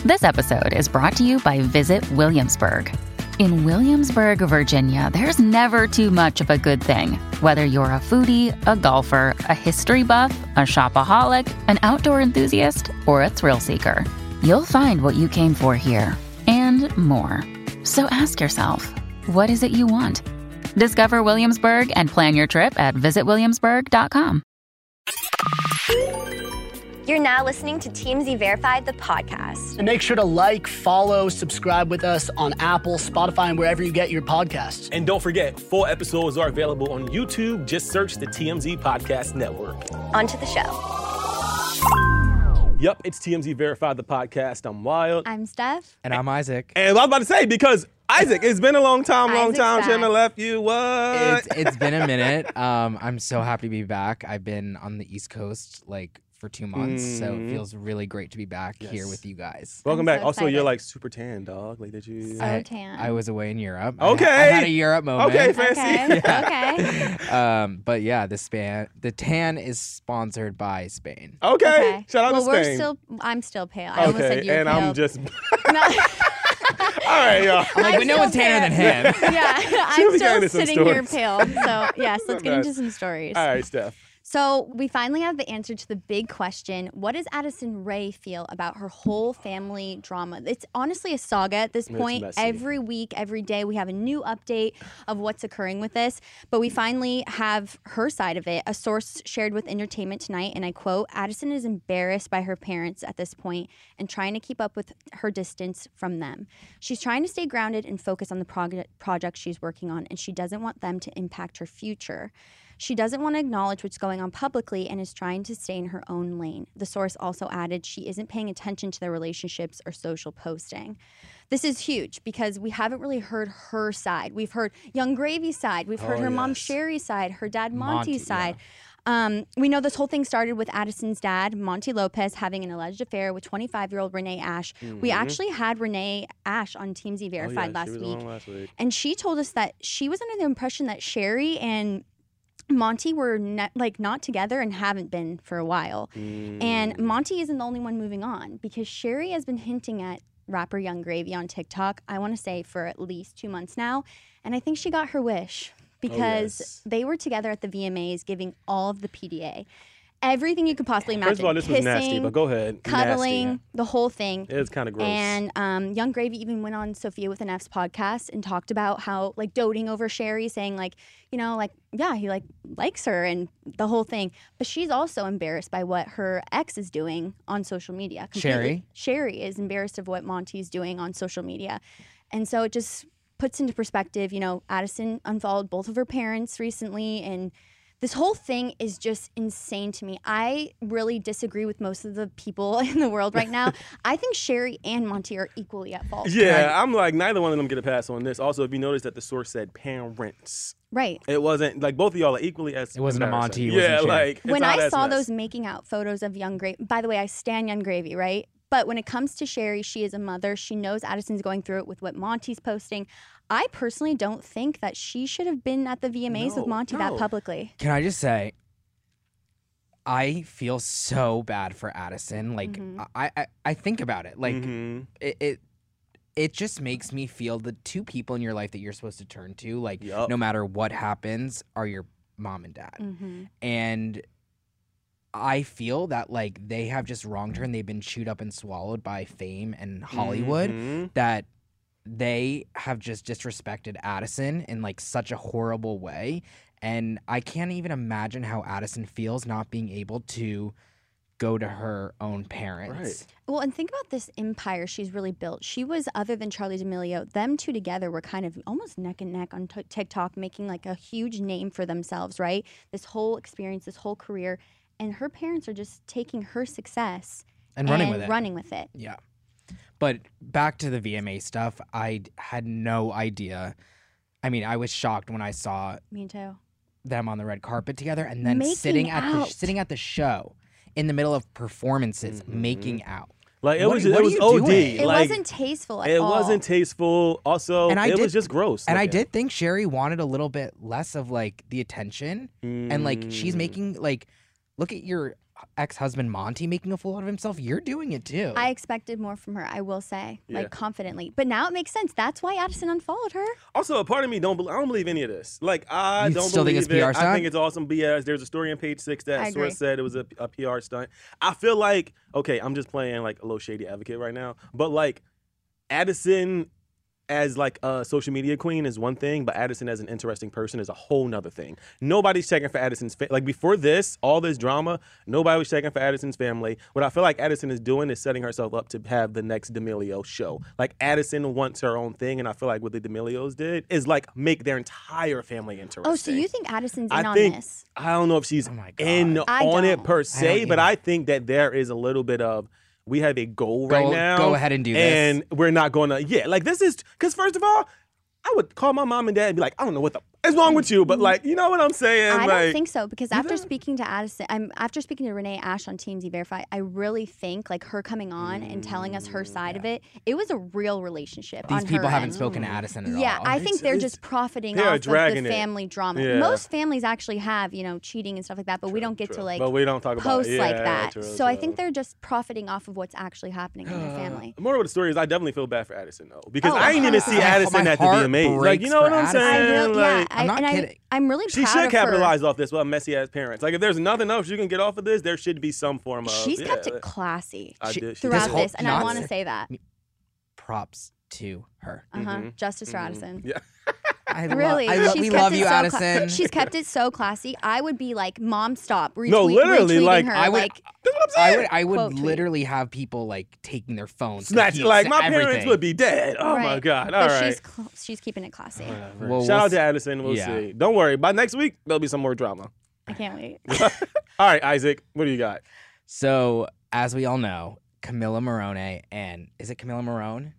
This episode is brought to you by Visit Williamsburg. In Williamsburg, Virginia, there's never too much of a good thing. Whether you're a foodie, a golfer, a history buff, a shopaholic, an outdoor enthusiast, or a thrill seeker, you'll find what you came for here and more. So ask yourself, what is it you want? Discover Williamsburg and plan your trip at visitwilliamsburg.com. You're now listening to TMZ Verified, the podcast. And make sure to like, follow, subscribe with us on Apple, Spotify, and wherever you get your podcasts. And don't forget, full episodes are available on YouTube. Just search the TMZ Podcast Network. On to the show. Yep, it's TMZ Verified, the podcast. I'm Wild. I'm Steph. And I'm Isaac. And I was about to say, because Isaac, it's been a long time. Isaac's Shouldn't have back. left you. What? It's been a minute. I'm so happy to be back. I've been on the East Coast for 2 months, so it feels really great to be back here with you guys. Welcome I'm back. so Also, you're excited. super tan, dog. Did you? So tan. I was away in Europe. Okay. I had a Europe moment. Okay, fancy. Okay. Okay. But yeah, the tan is sponsored by Spain. Okay. Shout out to Well, Spain. I'm still pale. I almost said Okay, you're and pale. I'm just. No. All right, y'all. I'm like, I'm but no still one's tanner than him. Yeah, She'll I'm be getting still into some sitting here stories. pale. So, yes, let's get Not into bad. some stories. All right, Steph. So we finally have the answer to the big question. What does Addison Rae feel about her whole family drama? It's honestly a saga at this point. messy. Every week, every day, we have a new update of what's occurring with this. But we finally have her side of it. A source shared with Entertainment Tonight, and I quote, Addison is embarrassed by her parents at this point and trying to keep up with her distance from them. She's trying to stay grounded and focus on the project she's working on, and she doesn't want them to impact her future. She doesn't want to acknowledge what's going on publicly and is trying to stay in her own lane. The source also added she isn't paying attention to their relationships or social posting. This is huge because we haven't really heard her side. We've heard Young Gravy's side. We've heard her mom yes. Sherry's side, her dad Monty's Monty, side. We know this whole thing started with Addison's dad, Monty Lopez, having an alleged affair with 25-year-old Renee Ash. We actually had Renee Ash on TMZ Verified she was on last week. and she told us that she was under the impression that Sherry and Monty were not together and haven't been for a while. And Monty isn't the only one moving on because Sherry has been hinting at rapper Young Gravy on TikTok, I want to say for at least 2 months now. And I think she got her wish because yes. they were together at the VMAs giving all of the PDA. Everything you could possibly imagine. First of all, this was nasty, Kissing, but go ahead. cuddling, Nasty. the whole thing. It's kind of gross. And Young Gravy even went on Sophia with an F's podcast and talked about how doting over Sherry, saying yeah, he likes her and the whole thing. But she's also embarrassed by what her ex is doing on social media. Completely. Sherry is embarrassed of what Monty's doing on social media. And so it just puts into perspective, Addison unfollowed both of her parents recently, and this whole thing is just insane to me. I really disagree with most of the people in the world right now. I think Sherry and Monty are equally at fault. Yeah, I'm like, neither one of them get a pass on this. Also, if you notice that the source said parents. Right. It wasn't, both of y'all are equally as It wasn't a embarrassing. Monty, it Yeah, wasn't Sherry. it's When hot I ass saw mess. those making out photos of Young Gravy, by the way, I stan Young Gravy, right? But when it comes to Sherry, she is a mother. She knows Addison's going through it with what Monty's posting. I personally don't think that she should have been at the VMAs with Monty that publicly. Can I just say, I feel so bad for Addison. I think about it. It just makes me feel the two people in your life that you're supposed to turn to, Yup. no matter what happens, are your mom and dad. And I feel that they have just wronged her and they've been chewed up and swallowed by fame and Hollywood, that they have just disrespected Addison in such a horrible way. And I can't even imagine how Addison feels not being able to go to her own parents. Right. Well, and think about this empire she's really built. She was, other than Charli D'Amelio, them two together were kind of almost neck and neck on TikTok, making a huge name for themselves, right? This whole experience, this whole career. And her parents are just taking her success And running with it. it. Yeah. But back to the VMA stuff, I had no idea. I mean, I was shocked when I saw Me too. them on the red carpet together and then Making sitting out. at the show in the middle of performances making out. It What was are OD. you doing? It wasn't tasteful at all. It wasn't tasteful. Also, And it was just gross. And I looking. did think Sherry wanted a little bit less of the attention. And she's making look at your ex-husband Monty making a fool out of himself, you're doing it too. I expected more from her, I will say, Yeah. like confidently. But now it makes sense. That's why Addison unfollowed her. Also, a part of me I don't believe any of this. Like, I You don't still think believe it's PR it. I stunt? think it's awesome BS. There's a story on Page 6 I that agree. source said it was a PR stunt. I feel like, okay, I'm just playing like a little shady advocate right now, but like Addison as like a social media queen is one thing, but Addison as an interesting person is a whole nother thing. Nobody's checking for Addison's like before this, all this drama, nobody was checking for Addison's family. What I feel like Addison is doing is setting herself up to have the next D'Amelio show. Like Addison wants her own thing, and I feel like what the D'Amelios did is like make their entire family interesting. Oh, so you think Addison's in I on think this? I don't know if she's Oh my God. in I on it don't. per I se, don't but either. I think that there is a little bit of we have a goal right now. Go ahead and do this. And we're not going to, like this is, because first of all, I would call my mom and dad and be like, I don't know what the is wrong with you, but like, you know what I'm saying? I like, don't think so because after don't? speaking to Addison, after speaking to Renee Ash on TMZ Verify, I really think like her coming on and telling us her side of it, it was a real relationship. These on people her haven't end. spoken to Addison at all. Yeah, I think they're It's- just profiting they're off of dragging the it. family drama. Yeah. Most families actually have, cheating and stuff like that, but we don't get to True. like but we don't talk about post it. like Yeah, that. true, So I true. think they're just profiting off of what's actually happening in their family. The moral of the story is I definitely feel bad for Addison though, because Oh, I ain't even see my Addison at the heart VMAs. Like, breaks you know what for I'm Addison. saying? Like, I'm not kidding. I'm really she proud should of her. capitalize off this with messy ass parents. Like, if there's nothing else you can get off of this, there should be some form of. She's kept yeah, it classy I She- did. She throughout did. whole- this, and I not- want to say that. Props to her. Justice for Addison. Yeah. Really, we love you, Addison. She's kept it so classy. I would be like, "Mom, stop!" No, literally, retweeting like, her. I would- like, That's what I'm saying. I would Quote tweet. literally have people like taking their phones. to Snatch keep like my everything. parents would be dead. Oh my right. god! But All right. she's keeping it classy. Well, Shout we'll out to Addison. We'll yeah. see. Don't worry. By next week, there'll be some more drama. I can't wait. All right, Isaac. What do you got? So, as we all know, Camilla Morrone and is it Camilla Morrone?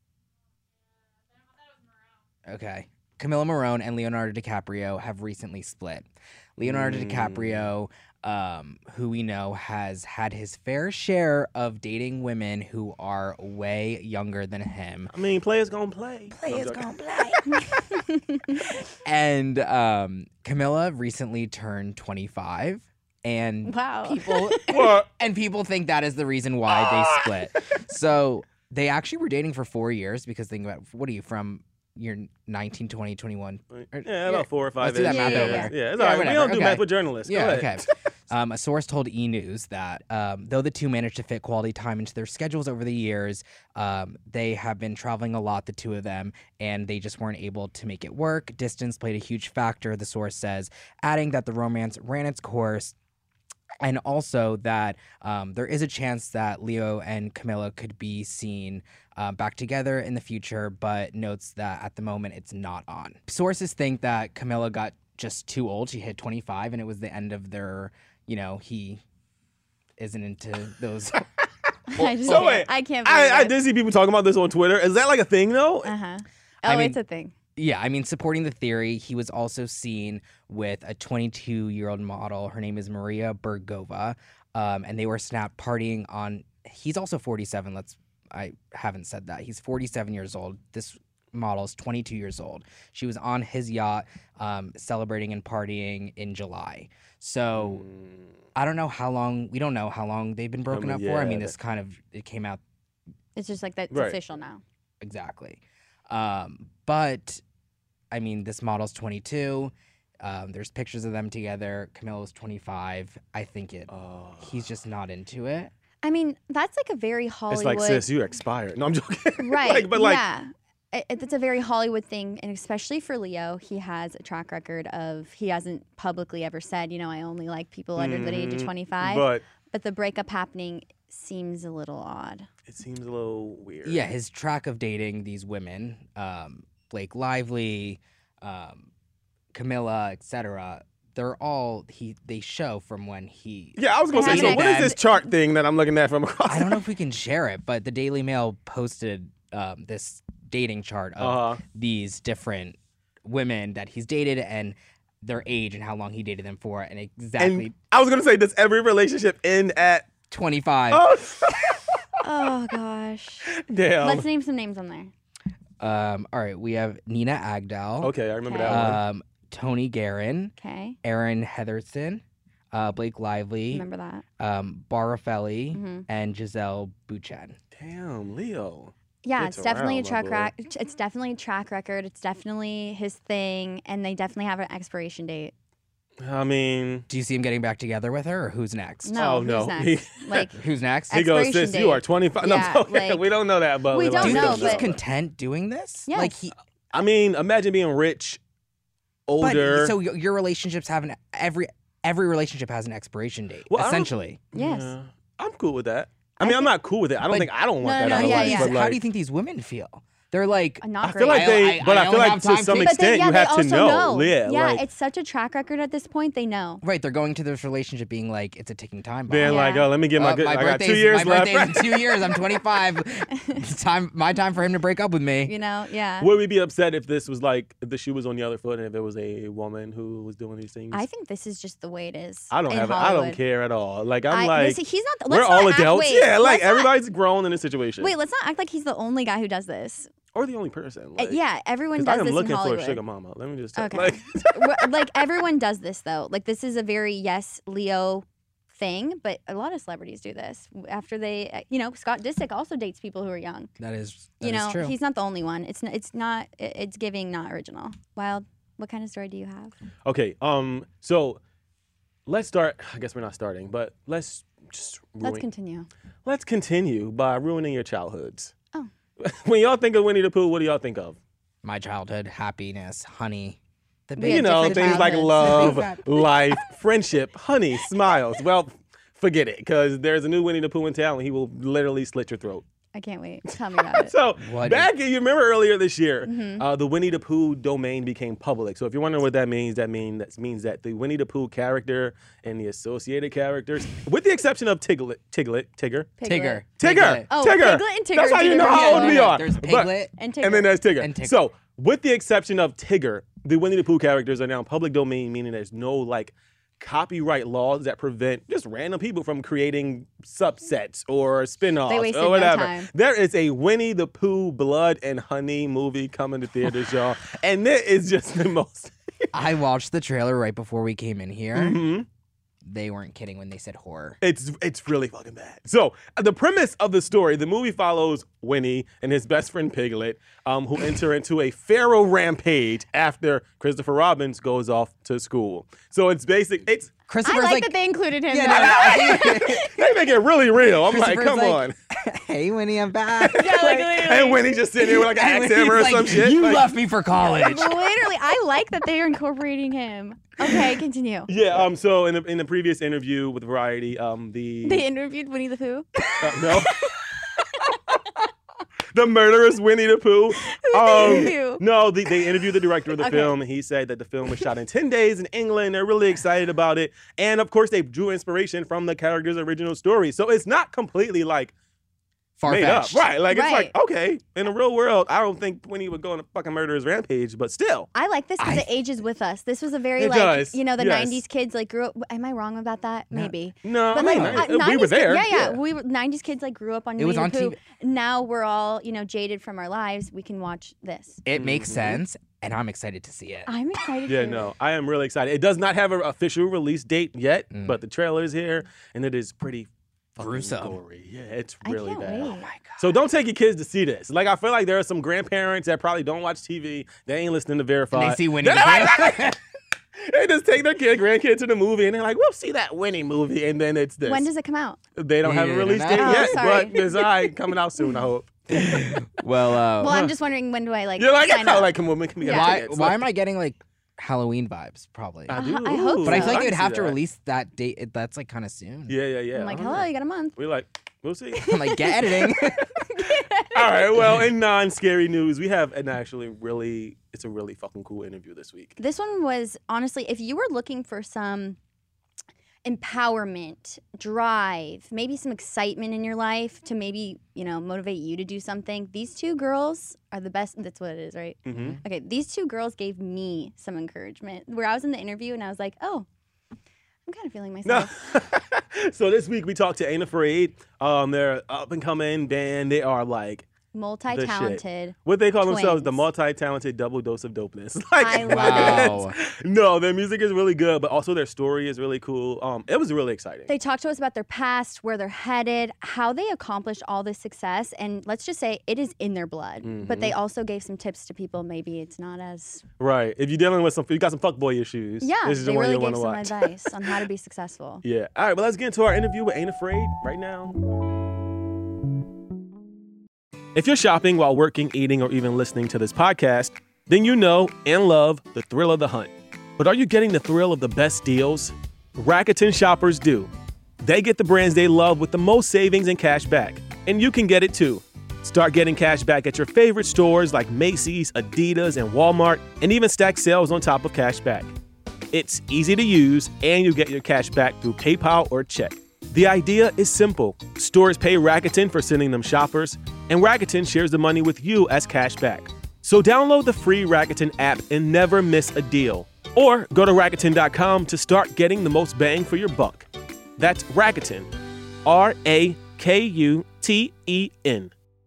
Okay. Camilla Morrone and Leonardo DiCaprio have recently split. Leonardo DiCaprio, who we know has had his fair share of dating women who are way younger than him. I mean, players gonna play. Players gonna play. And Camilla recently turned 25. And Wow. people What? and people think that is the reason why they split. So they actually were dating for 4 years because think about what are you from you're 19, 20, 21. Yeah, about 4 or 5. Let's do that Yeah, math yeah, over. yeah. Yeah, it's all right. We whatever. don't do Okay. math. We're journalists. Go Yeah, ahead. okay. A source told E! News that though the two managed to fit quality time into their schedules over the years, they have been traveling a lot, the two of them, and they just weren't able to make it work. Distance played a huge factor, the source says, adding that the romance ran its course. And also that there is a chance that Leo and Camilla could be seen back together in the future, but notes that at the moment it's not on. Sources think that Camilla got just too old. She hit 25 and it was the end of their, he isn't into those. I just So can't, wait, I can't believe I it. did see people talking about this on Twitter. Is that like a thing though? Uh-huh. I Oh, mean- it's a thing. Yeah, I mean, supporting the theory, he was also seen with a 22-year-old model. Her name is Maria Bergova, and they were snapped partying on. He's also 47. I haven't said that. He's 47 years old. This model is 22 years old. She was on his yacht, celebrating and partying in July. So I don't know how long. We don't know how long they've been broken mean, up for. I mean, yeah. this kind of it came out. It's just like that's Right. official now. Exactly. But I mean, this model's 22. There's pictures of them together. Camilla's 25. I think he's just not into it. I mean, that's like a very Hollywood. It's like, sis, you're expired. No, I'm joking. Right. but like, yeah. It's a very Hollywood thing, and especially for Leo, he has a track record of he hasn't publicly ever said, I only like people under the age of 25. but the breakup happening seems a little odd. it seems a little weird. Yeah, his track of dating these women, Blake Lively, Camilla, etc. They're all they show from when he. Yeah, I was gonna They say. So, haven't what is had- this chart thing that I'm looking at from across? I don't know if we can share it, but the Daily Mail posted this dating chart of these different women that he's dated and their age and how long he dated them for, and exactly And I was gonna say, does every relationship end at? 25. Oh, Oh gosh. damn. Let's name some names on there. All right, we have Nina Agdal. Okay, I remember Okay. that one. Tony Guerin, Okay. Aaron Heatherson, Blake Lively, Remember that? Barafelli, Mhm. and Giselle Bouchen. Damn, Leo. Yeah, Gets it's definitely a around, my track boy. it's definitely a track record. It's definitely his thing, and they definitely have an expiration date. I mean, Do you see him getting back together with her, or who's next? No, Oh, who's no. next? Like, Who's next? he goes, Expiration sis, you are date. 25. No, Yeah, like- we don't know that, but We we're don't Do you know, think he's but- content doing this? Yes. Like he, I mean, imagine being rich, but older. so your relationships have every relationship has an expiration date, Well, I don't- essentially. yes. Yeah, I'm cool with that. I mean, I'm not cool with it. I don't But- think I don't want No, that no, out of yeah, life. yeah. But How like, do you think these women feel? They're like, Not I great. feel like they, I but I feel only like have to time some to- But extent they you have to also know. Yeah, like, it's such a track record at this point. They know. right, they're going to this relationship being like, it's a ticking time bomb. being like, Yeah. oh, let me get my good. I got 2 years my left. birthday's in 2 years. I'm 25. It's my time for him to break up with me. You know? Yeah. Would we be upset if this was like if the shoe was on the other foot and if it was a woman who was doing these things? I think this is just the way it is. I don't in have it. I Hollywood. don't care at all. Like I'm like listen, he's not. we're Let's all not act- adults. wait, Yeah, like let's not- everybody's grown in this situation. Wait, let's not act like he's the only guy who does this. or the only person. Like, Yeah, everyone 'cause does I am this in looking for a Hollywood. sugar mama. Let me just Okay. like Like everyone does this though. Like this is a very yes Leo thing, but a lot of celebrities do this after they. Scott Disick also dates people who are young. That is true. He's not the only one. It's giving not original. Wild. What kind of story do you have? okay. So let's start. I guess we're not starting, but let's just Let's continue. Let's continue by ruining your childhoods. Oh. When y'all think of Winnie the Pooh, what do y'all think of? My childhood, happiness, honey. The We baby. had You know, different things like childhoods. love, life, friendship, honey, smiles. Well, forget it, because there's a new Winnie the Pooh in town and he will literally slit your throat. I can't wait. Tell me about it. So What you remember earlier this year, Mm-hmm. the Winnie the Pooh domain became public. So if you're wondering what that means means that the Winnie the Pooh character and the associated characters, with the exception of Tigger. Tigger. Piglet. Tigger. Oh, Tigger. Piglet and Tigger That's are how two you know different how old people. we are. There's But- Piglet. And Tigger. and then there's Tigger. And Tigger. So, with the exception of Tigger, the Winnie the Pooh characters are now public domain, meaning there's no like copyright laws that prevent just random people from creating subsets or spin-offs They wasted or no whatever. time. There is a Winnie the Pooh Blood and Honey movie coming to theaters, y'all. And it is just the most I watched the trailer right before we came in here. Mhm. They weren't kidding when they said horror. It's really fucking bad. So the premise of the story, the movie follows Winnie and his best friend Piglet, who enter into a pharaoh rampage after Christopher Robbins goes off to school. So it's I Christopher's like that they included him. Yeah, though. they make it really real. I'm like, Christopher's come like, on. Hey, Winnie, I'm back. Yeah, like, literally. And Winnie just sitting here with like an And axe hammer or Winnie's some like, shit. You like, left me for college. Literally, I like that they are incorporating him. Okay, continue. Yeah. So in the previous interview with Variety, They interviewed Winnie the Pooh. no. The murderous Winnie the Pooh. interview? No, they interviewed the director of the Okay. film, and he said that the film was shot in 10 days in England. They're really excited about it. And of course, they drew inspiration from the character's original story. So it's not completely like made up. Far-fetched. Right. Like, it's Right. like, okay, in the real world, I don't think Winnie would go on a fucking murderous rampage, but still. I like this because it ages with us. This was a very It like does, the yes. 90s kids like grew up. Am I wrong about that? Maybe. No, But I like mean, we were 90s there. Yeah. We were 90s kids like grew up on It was Winnie on the Pooh. TV. Now we're all, jaded from our lives. We can watch this. It makes Mhm. sense, and I'm excited to see it. I'm excited. Yeah, for no, I am really excited. It does not have an official release date yet, Mm. but the trailer is here, and it is pretty fucking Gruesome. gory. Yeah, it's I really can't bad. wait. Oh my god. So don't take your kids to see this. Like, I feel like there are some grandparents that probably don't watch TV. They ain't listening to Verify. And they see Winnie the Pooh. They just take their grandkid to the movie, and they're like, "We'll see that Winnie movie," and then it's this. When does it come out? They don't have a Yeah, release no. date Oh, yet, sorry. but it's all right, coming out soon. I hope. Well, Well, I'm just wondering when do I like You're like, sign oh, up? like, come on, can we get Yeah. why tickets? why Like, am I getting like Halloween vibes? Probably. I do. I hope Ooh, But I so. feel like can they'd see have to that. release that date. That's like kind of soon. Yeah. I'm like, I don't hello, know. you got a month. We're like, we'll see. I'm like, get editing. All right. Well, in non-scary news, we have it's a really fucking cool interview this week. This one was honestly, if you were looking for some empowerment, drive, maybe some excitement in your life to maybe, motivate you to do something, these two girls are the best. That's what it is, right? Mm-hmm. Okay, these two girls gave me some encouragement where I was in the interview and I was like, oh, I'm kind of feeling No. myself. So this week we talked to Ain't Afraid. They're up and coming band. They are like multi-talented. What they call themselves, the twins. multi-talented double dose of dopeness. Like, I love Wow. no, their music is really good, but also their story is really cool. It was really exciting. They talked to us about their past, where they're headed, how they accomplished all this success, and let's just say it is in their blood. But they also gave some tips to people. Maybe it's not as Right. If you're dealing with you got some fuckboy issues. yeah. This is the They one really you want gave to some watch. advice on how to be successful. Yeah. All right, but let's get into our interview with Ain't Afraid right now. If you're shopping while working, eating, or even listening to this podcast, then you know and love the thrill of the hunt. But are you getting the thrill of the best deals? Rakuten shoppers do. They get the brands they love with the most savings and cash back. And you can get it too. Start getting cash back at your favorite stores like Macy's, Adidas, and Walmart, and even stack sales on top of cash back. It's easy to use, and you get your cash back through PayPal or check. The idea is simple. Stores pay Rakuten for sending them shoppers, and Rakuten shares the money with you as cash back. So download the free Rakuten app and never miss a deal. Or go to Rakuten.com to start getting the most bang for your buck. That's Rakuten. Rakuten.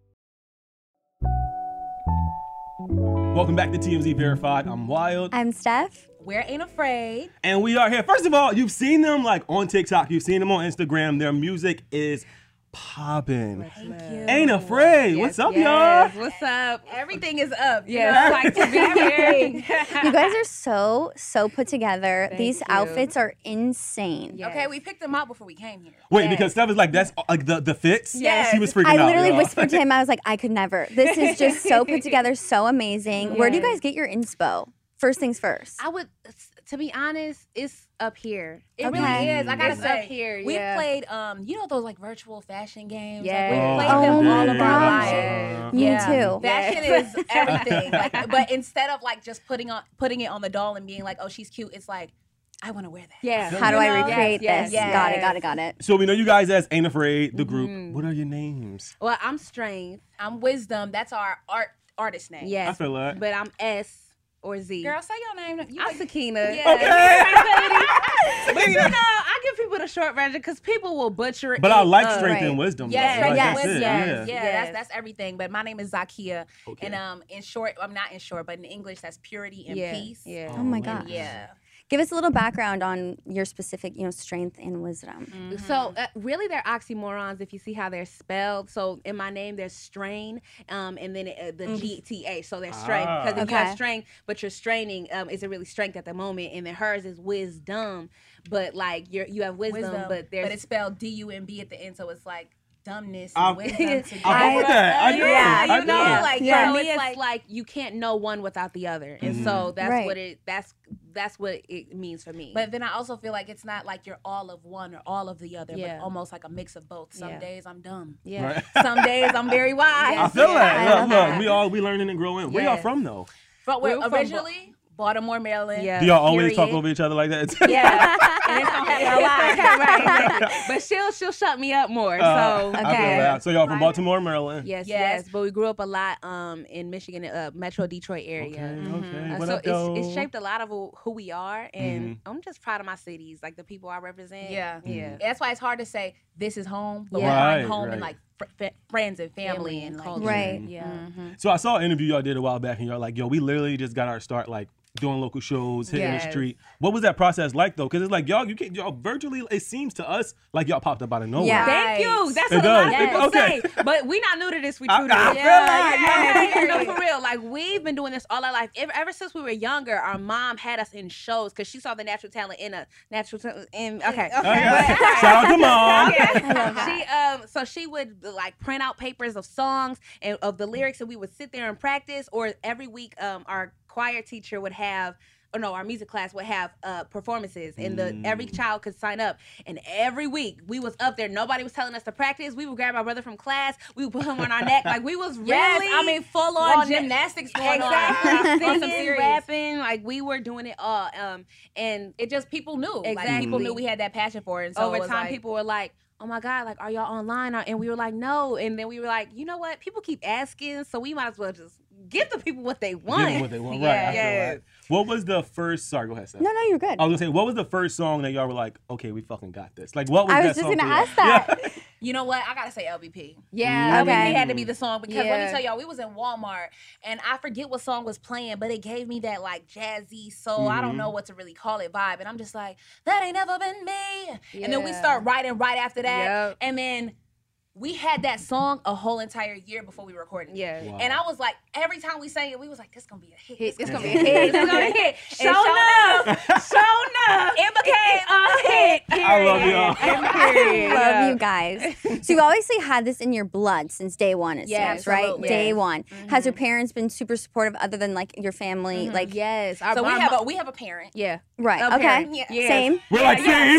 Welcome back to TMZ Verified. I'm Wild. I'm Steph. We're Ain't Afraid. And we are here. First of all, you've seen them like on TikTok. You've seen them on Instagram. Their music is popping. Thank you. Ain't Afraid. What's up, y'all? What's up? Everything is up. Yes, like to be here. You guys are so put together. Thank These you. outfits are insane. Yes. Okay, we picked them out before we came here. Wait, because Steph is like, that's like the fits? Yes. She was freaking I out. literally y'all. whispered to him, I was like, I could never. This is just so put together, so amazing. Where do you Yes. guys get your inspo? First things first. I would, to be honest, it's up here. It Okay. really is. I gotta It's say, up here. we Yeah. played, you know those like virtual fashion games? Yes. Like, we played Oh them all my of our gosh. lives. Me Yeah. too. Fashion is everything. Like, but instead of like just putting it on the doll and being like, oh, she's cute, it's like, I want to wear that. Yeah. How do You I know? recreate Yes, this? yes, Got it. So we know you guys as Ain't Afraid, the group. Mhm. What are your names? Well, I'm Strength. I'm Wisdom. That's our artist name. Yes. I feel that. But I'm S or Z. Girl, say your name. You I'm like- Sakina. Yeah. But you know, I give people the short version because people will butcher it. But I like up. strength right. and wisdom. Yes, though. Like, yes, that's it. yes. Yeah, Yes. that's everything. But my name is Zakia, Okay. and in short, I'm not in short, but in English, that's purity and Yeah. peace. Yeah. Oh my And gosh. Yeah. Give us a little background on your specific, strength and wisdom. So really, they're oxymorons if you see how they're spelled. So in my name, there's strain, and then the GTH. So there's strength because if you Okay. have strength, but you're straining, isn't really strength at the moment. And then hers is wisdom, but like you have wisdom, but there's it's spelled DUMB at the end, so it's like dumbness I- and wisdom together. I fuck with that. I know. Yeah, I you know, know. like Yeah. for me, it's it's like you can't know one without the other, and so that's Right. what that's what it means for me. But then I also feel like it's not like you're all of one or all of the other, Yeah. but almost like a mix of both. Some Yeah. days I'm dumb. yeah, Right. Some days I'm very wise. I feel I that. love Look, that. we learning and growing. Where y'all Yes. from though? But We're we're from originally Baltimore, Maryland. Yeah. Do y'all always talk period. over each other like that? Yeah. And it's gonna happen a lot. right. But she'll shut me up more. So I feel Okay. that. So y'all from Baltimore, Maryland? yes, Yes. yes. But we grew up a lot in Michigan, Metro Detroit area. Okay. What So up, though? it's shaped a lot of who we are, and I'm just proud of my cities, like the people I represent. Yeah. yeah. That's why it's hard to say this is home, but Yeah. we're Right, home and right. like friends and family Family and and like culture. Right. Yeah. So I saw an interview y'all did a while back, and y'all like, yo, we literally just got our start like doing local shows, hitting the Yes. street. What was that process like though? Because it's like y'all virtually. It seems to us like y'all popped up out of nowhere. Yeah. Thank you. That's It what a lot does. of people Okay. say. But we not new to this. We I true to feel this. like, Yeah, no, for real. Like we've been doing this all our life. Ever since we were younger, our mom had us in shows because she saw the natural talent in us. Okay. Okay. Shout out to mom. So she would like print out papers of songs and of the lyrics, and we would sit there and practice. Or every week, our choir teacher would have. Or no, our music class would have performances, and every child could sign up. And every week we was up there. Nobody was telling us to practice. We would grab my brother from class. We would put him on our neck. Like we was really. Yes, I mean full on gymnastics going Exactly. on. On some Singing, serious. rapping, like we were doing it all. And It just people knew. Like Exactly. people knew we had that passion for it. And so over it was time, like, people were like, "Oh my God, like, are y'all online?" And we were like, "No." And then we were like, "You know what? People keep asking, so we might as well just give the people what they want." Give them what they want. Right. Yeah. I feel like. What was the first? Sorry, go ahead, Steph. No, you're good. I was gonna say, what was the first song that y'all were like, okay, we fucking got this? Like, what was I that was just song gonna for y'all? ask that. You know what? I gotta say LVP. Yeah. Okay. LVP had to be the song because let me Yeah. tell y'all, we was in Walmart and I forget what song was playing, but it gave me that like jazzy soul. I don't know what to really call it vibe, and I'm just like, that ain't never been me. And then we Yeah. start writing right after that, Yep. and then we had that song a whole entire year before we recorded it. Yeah. Wow. And I was like, every time we sang it, we was like, this gonna be a hit. It's gonna be a hit. hit. It's gonna be a hit. Show enough. It became a hit. I love y'all. Love you guys. So you obviously had this in your blood since day one. It Yes, seems, right? absolutely. Day Yes. one. Has your parents been super supportive, other than like your family? Like, Yes. So we have a parent. Yeah. right? A Okay, parent, yeah. same. We're like, same.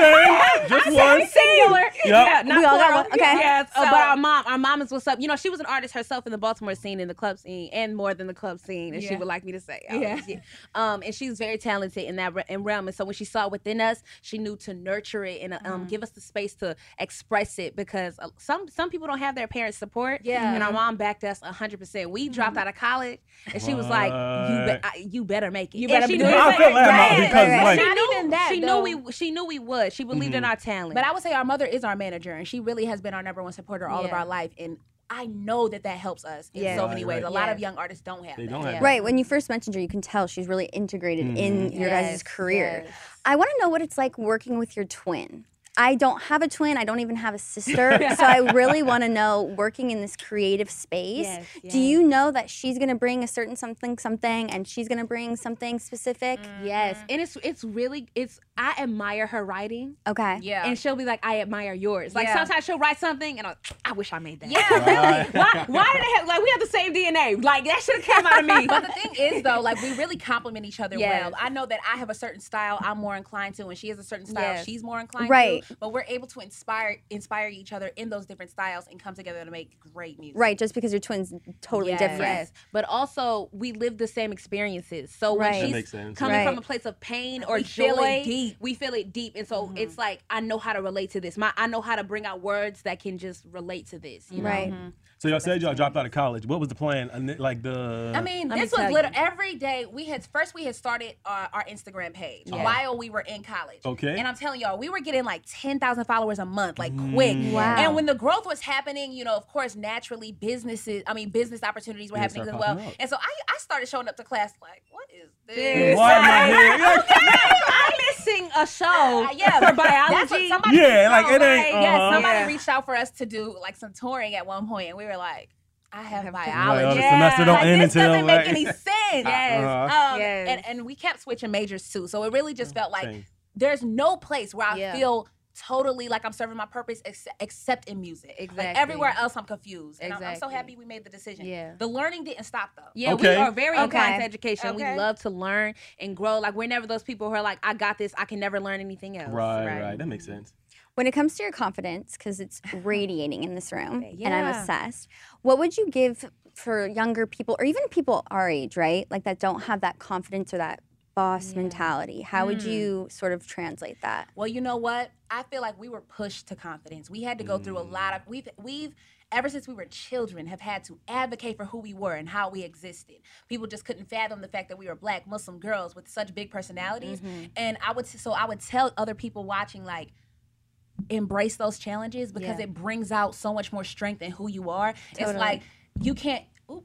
Just one. Singular. Yep. Yeah, not We all got plural. one. Okay. Yes. So- but our mom is what's up. You know, she was an artist herself in the Baltimore scene, in the club scene, and more than the club scene, as she Yeah. would like me to say. Yeah. And she's very talented in that realm. And so when she saw it within us, she knew to nurture it and give us the space to express it, because some people don't have their parents' support. Yeah. And our mom backed us 100%. We dropped out of college, and she was like, "You better make it. You And better she do knew it. I feel that Right, about because right, right. like she Not knew, even that, she though. knew we would. She believed in our talent. But I would say our mother is our manager, and she really has been our number one supporter all of Yeah. our life. And I know that helps us in Yes. so many ways. Right. A lot of Yes. young artists don't have They that. don't have Yeah. that. Right. When you first mentioned her, you can tell she's really integrated in your guys' Yes, career. yes. I want to know what it's like working with your twin. I don't have a twin. I don't even have a sister. So I really want to know, working in this creative space, Yes, do you know that she's going to bring a certain something, and she's going to bring something specific? Yes, and it's really I admire her writing, Okay. Yeah. and she'll be like, I admire yours. Like Yeah. sometimes she'll write something, and I wish I made that. Yeah, really. Why did they have, like, we have the same DNA? Like that should have came out of me. But the thing is, though, like we really complement each other Yes. well. I know that I have a certain style I'm more inclined to, and she has a certain style Yes. she's more inclined Right. to. But we're able to inspire each other in those different styles and come together to make great music. Right. Just because your twin's totally Yes. different. Yes, but also we live the same experiences. So when Right. That she's makes sense. coming Right. from a place of pain or We joy, feel it deep. we feel it deep, and so it's like I know how to relate to this. I know how to bring out words that can just relate to this. You know? Right. So y'all said y'all dropped out of college. What was the plan? Like the I mean, Let me this was tell you. literally every day. We had started our Instagram page Yeah. while we were in college. Okay. And I'm telling y'all, we were getting like 10,000 followers a month, like quick. Wow. And when the growth was happening, you know, of course, naturally business opportunities were Yeah, happening as start well. popping up. And so I started showing up to class like, what is this? Why am I here? I'm missing a show Yeah, for that's what biology. somebody Yeah, reached like, out, it ain't- Yeah, uh-huh. somebody Yeah. reached out for us to do like some touring at one point, and we were like, I have Like, biology. oh, the semester don't Like, end this until doesn't make like- any sense. Yes. Uh-huh. Yes. And we kept switching majors too. So it really just felt like Same. there's no place where I Yeah. feel totally like I'm serving my purpose except in music. Exactly. Like everywhere else I'm confused. And I'm so Exactly. happy we made the decision. Yeah. The learning didn't stop though. Yeah, Okay. we are very inclined Okay. to education. Okay. We love to learn and grow. Like we're never those people who are like, I got this. I can never learn anything else. Right. That makes sense. When it comes to your confidence, because it's radiating in this room, and I'm Yeah. obsessed, what would you give for younger people, or even people our age, right? Like that don't have that confidence or that boss mentality. How would you sort of translate that? Well, you know what? I feel like we were pushed to confidence. We had to go through a lot of we've ever since we were children have had to advocate for who we were and how we existed. People just couldn't fathom the fact that we were Black Muslim girls with such big personalities. And I would tell other people watching, like, embrace those challenges because Yeah. it brings out so much more strength in who you are. It's Totally. like you can't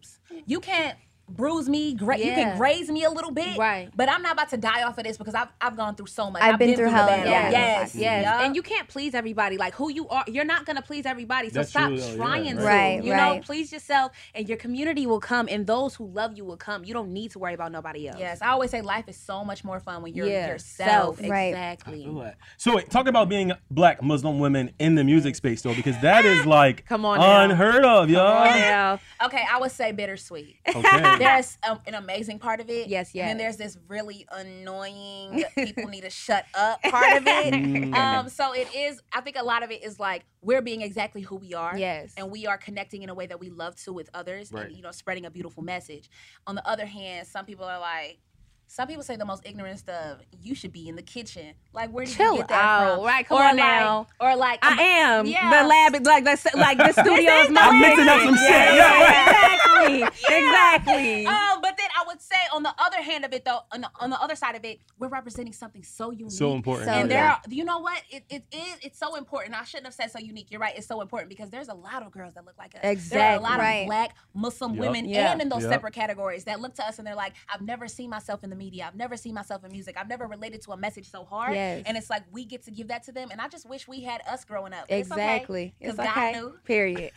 bruise me, you Yeah. can graze me a little bit, Right. but I'm not about to die off of this because I've gone through so much. I've been through the hell, battle. yeah. Yes, Yes, Yup. and you can't please everybody. Like who you are, you're not gonna please everybody. So That's stop true, though, yeah, trying to. right. You know, Right. please yourself, and your community will come, and those who love you will come. You don't need to worry about nobody else. Yes, I always say life is so much more fun when you're Yeah, yourself. Right. Exactly. So wait, talk about being Black Muslim women in the music space though, because that is like Come on now. unheard of, y'all. Yeah. Okay, I would say bittersweet. Okay. There's an amazing part of it. Yes, And then yes. there's this really annoying people need to shut up part of it. So it is, I think a lot of it is like we're being exactly who we are. Yes. And we are connecting in a way that we love to with others Right. and, you know, spreading a beautiful message. On the other hand, some people say the most ignorant stuff. You should be in the kitchen. Like, where did Chill you get that out. from? Right, come or on like, now. Or like, I am. Yeah. The lab is like the studio is my I'm mixing up some shit. Yeah, right. Exactly. Exactly. But then I would say, on the other hand of it, though, on the other side of it, we're representing something so unique. So important. And So, there are, you know what? It's so important. I shouldn't have said so unique. You're right. It's so important because there's a lot of girls that look like us. Exactly. There are a lot Right. of Black Muslim Yep. women Yeah. and in those Yep. separate categories that look to us and they're like, I've never seen myself in the media. I've never seen myself in music. I've never related to a message so hard. Yes. And it's like we get to give that to them. And I just wish we had us growing up. Exactly. Because It's God okay. knew. Period.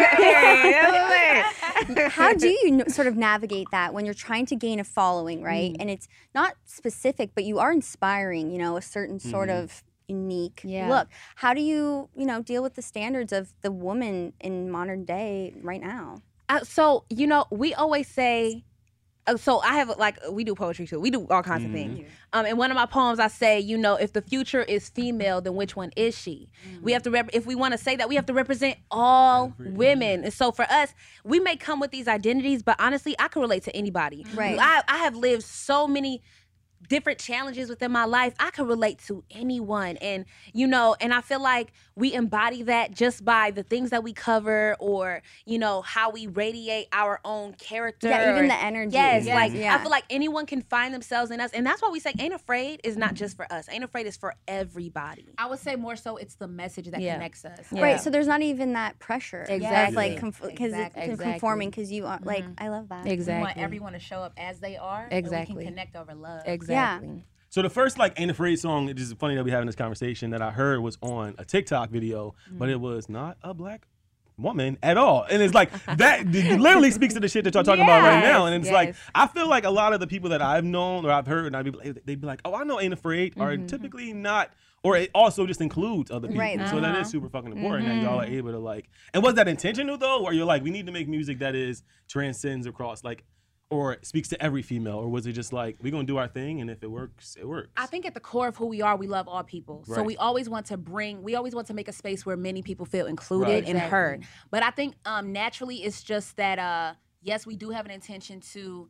Period. How do you sort of navigate that when you're trying to gain a following, right? And it's not specific, but you are inspiring, a certain sort of unique Yeah. look. How do you, deal with the standards of the woman in modern day right now? So, we always say, so I have we do poetry too. We do all kinds of things. In one of my poems, I say, if the future is female, then which one is she? We have to, if we want to say that, we have to represent all women. And so for us, we may come with these identities, but honestly, I can relate to anybody. Right. I have lived so many different challenges within my life. I can relate to anyone. And, and I feel like we embody that just by the things that we cover or, how we radiate our own character. Yeah, even the energy. Yes. Yes, Like, yeah. I feel like anyone can find themselves in us. And that's why we say Ain't Afraid is not just for us. Ain't Afraid is for everybody. I would say more so it's the message that Yeah. connects us. Yeah. Right, so there's not even that pressure Exactly. of because Exactly. conforming because you are like I love that. We want everyone to show up as they are. Exactly. And we can connect over love. Exactly. So the first Ain't Afraid song, it is funny that we having this conversation, that I heard was on a TikTok video, but it was not a Black woman at all. And it's like that it literally speaks to the shit that y'all talking about right now. And it's like Yes. I feel like a lot of the people that I've known or I've heard, and they'd be like, oh, I know Ain't Afraid, are typically not, or it also just includes other people. Right. So that is super fucking important that y'all are able to and was that intentional though? Or you're like, we need to make music that is transcends across or speaks to every female, or was it just we're gonna do our thing, and if it works, it works? I think at the core of who we are, we love all people. So Right. we always want to make a space where many people feel included Right. and heard. But I think naturally it's just that, yes, we do have an intention to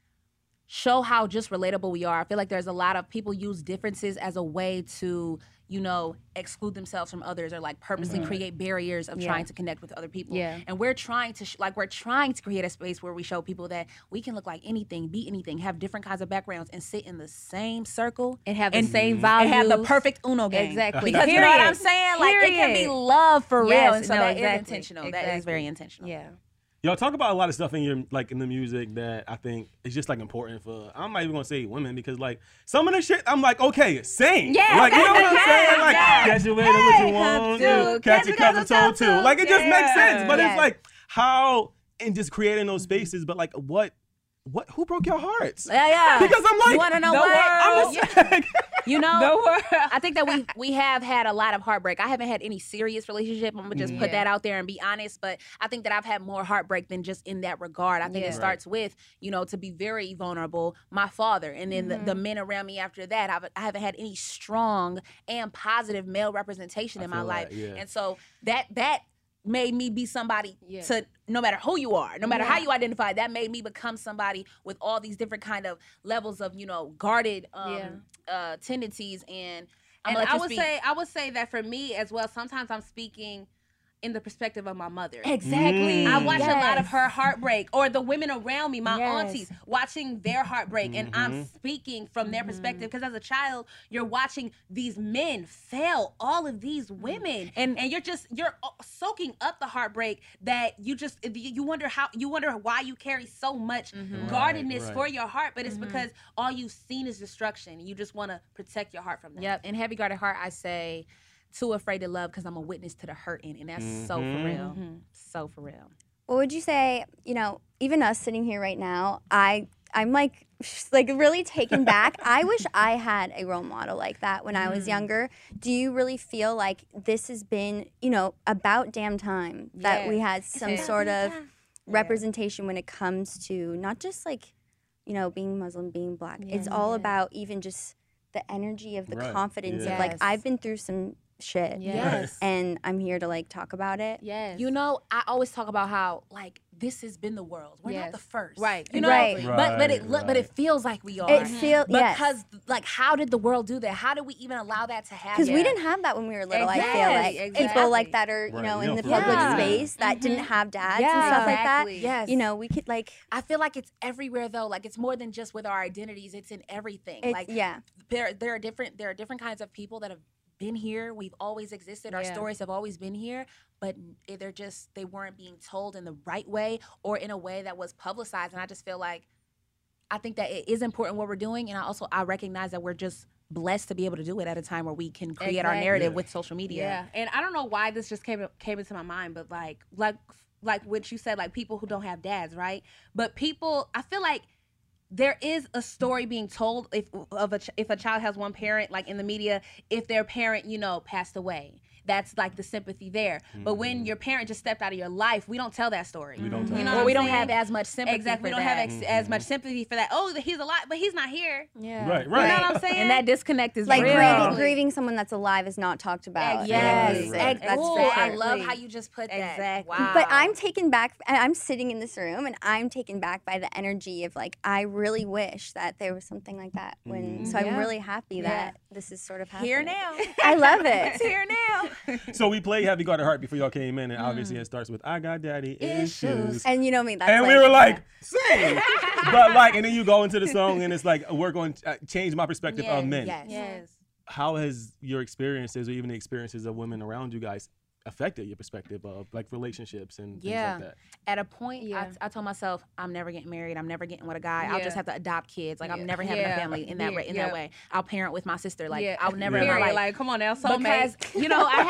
show how just relatable we are. I feel like there's a lot of people use differences as a way to, exclude themselves from others or purposely create barriers of trying to connect with other people. Yeah. And we're trying to we're trying to create a space where we show people that we can look like anything, be anything, have different kinds of backgrounds, and sit in the same circle And have the same values. and have the perfect Uno game. Exactly. Because you know what I'm Period. saying? It can be Period. love for real. Yes, And so no, that is exactly. intentional. That Exactly. is very intentional. Yeah. Y'all talk about a lot of stuff in your in the music that I think is just important for. I'm not even gonna say women because some of the shit I'm okay, sing. Yeah. you know what I'm saying? Yeah. Catch you later, what you want to. Catch you 'cause I'm told to. It just makes sense. But Yes. it's how and just creating those spaces. But what? Who broke your hearts? Yeah. Because I'm You want to know the what? I'm just I think that we have had a lot of heartbreak. I haven't had any serious relationship. I'm gonna just put that out there and be honest. But I think that I've had more heartbreak than just in that regard. I think it starts with to be very vulnerable. My father, and then the men around me after that. I haven't had any strong and positive male representation in my feel life, that, yeah. and so that made me be somebody to, no matter who you are, no matter how you identify, that made me become somebody with all these different kind of levels of, guarded tendencies. And I would say that for me as well, sometimes I'm speaking in the perspective of my mother. Exactly. I watch a lot of Yes. her heartbreak, or the women around me, my Yes. aunties, watching their heartbreak, and I'm speaking from their perspective. Because as a child, you're watching these men fail all of these women, and you're soaking up the heartbreak that you wonder why you carry so much guardedness Right. for your heart, but it's because all you've seen is destruction. You just want to protect your heart from that. Yep. In Heavy Guarded Heart, I say, too afraid to love because I'm a witness to the hurting. And that's so for real. So for real. What would you say, even us sitting here right now, I'm really taken back. I wish I had a role model like that when I was younger. Do you really feel like this has been, about damn time that we had some sort of representation when it comes to not just being Muslim, being Black. It's all about even just the energy of the Right. confidence Yeah. of I've been through some shit. Yes. And I'm here to like talk about it. Yes. You know, I always talk about how like this has been the world. We're not Yes. the first, Right. You know, Right. but it feels like we are. It feels because like how did the world do that? How did we even allow that to happen? because we didn't have that when we were little. I feel like Exactly. people like that are Right, know we in don't the feel like public that. space that didn't have dads Yeah, and stuff like that. exactly. Yes. You know, we could like I feel like it's everywhere though. Like it's more than just with our identities. It's in everything. it's, Like yeah. there are different kinds of people that have been here. We've always existed. Our Yeah. stories have always been here, but they weren't being told in the right way or in a way that was publicized. And I just feel like I think that it is important what we're doing, and I recognize that we're just blessed to be able to do it at a time where we can create our Exactly. narrative Yeah. with social media. Yeah, and I don't know why this just came into my mind, but like what you said, like people who don't have dads, right? But people, I feel like there is a story being told if a child has one parent, like in the media, if their parent, passed away. That's like the sympathy there. But when your parent just stepped out of your life, we don't tell that story. We don't tell You know that. what Or we I'm don't saying? have as much sympathy. Exactly. For We don't that. have as much sympathy for that. Oh, he's alive, but he's not here. Yeah. Right, You right. know what I'm saying? And that disconnect is Like real. grieving someone that's alive is not talked about. Yes. Right, right. That's Ooh, for I sure. love how you just put that. Exactly. Wow. But I'm taken back, and I'm sitting in this room, and I'm taken back by the energy of like, I really wish that there was something like that. So I'm Yeah. really happy that this is sort of happening. here now. I love It's it. here now. So we played Have You Got a Heart before y'all came in, and obviously it starts with I got daddy issues. And you know me, that's And we were like, same. But like, and then you go into the song, and it's like, we're going to change my perspective of men. Yes. How has your experiences, or even the experiences of women around you guys, affected your perspective of like relationships and things like that? At a point, Yeah. I told myself, I'm never getting married. I'm never getting with a guy. I'll Yeah. just have to adopt kids. Like I'm Yeah. never having a Yeah. family in that Yeah. in Yeah. that way. I'll parent with my sister. Like Yeah. I'll never in Period. my life. Like, come on now, because soulmate. I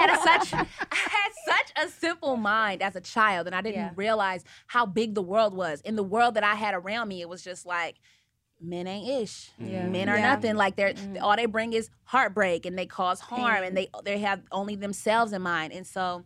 had such a simple mind as a child, and I didn't realize how big the world was. In the world that I had around me, it was just like, men ain't ish. Yeah. Men are nothing. Like all they bring is heartbreak, and they cause harm, and they have only themselves in mind. And so,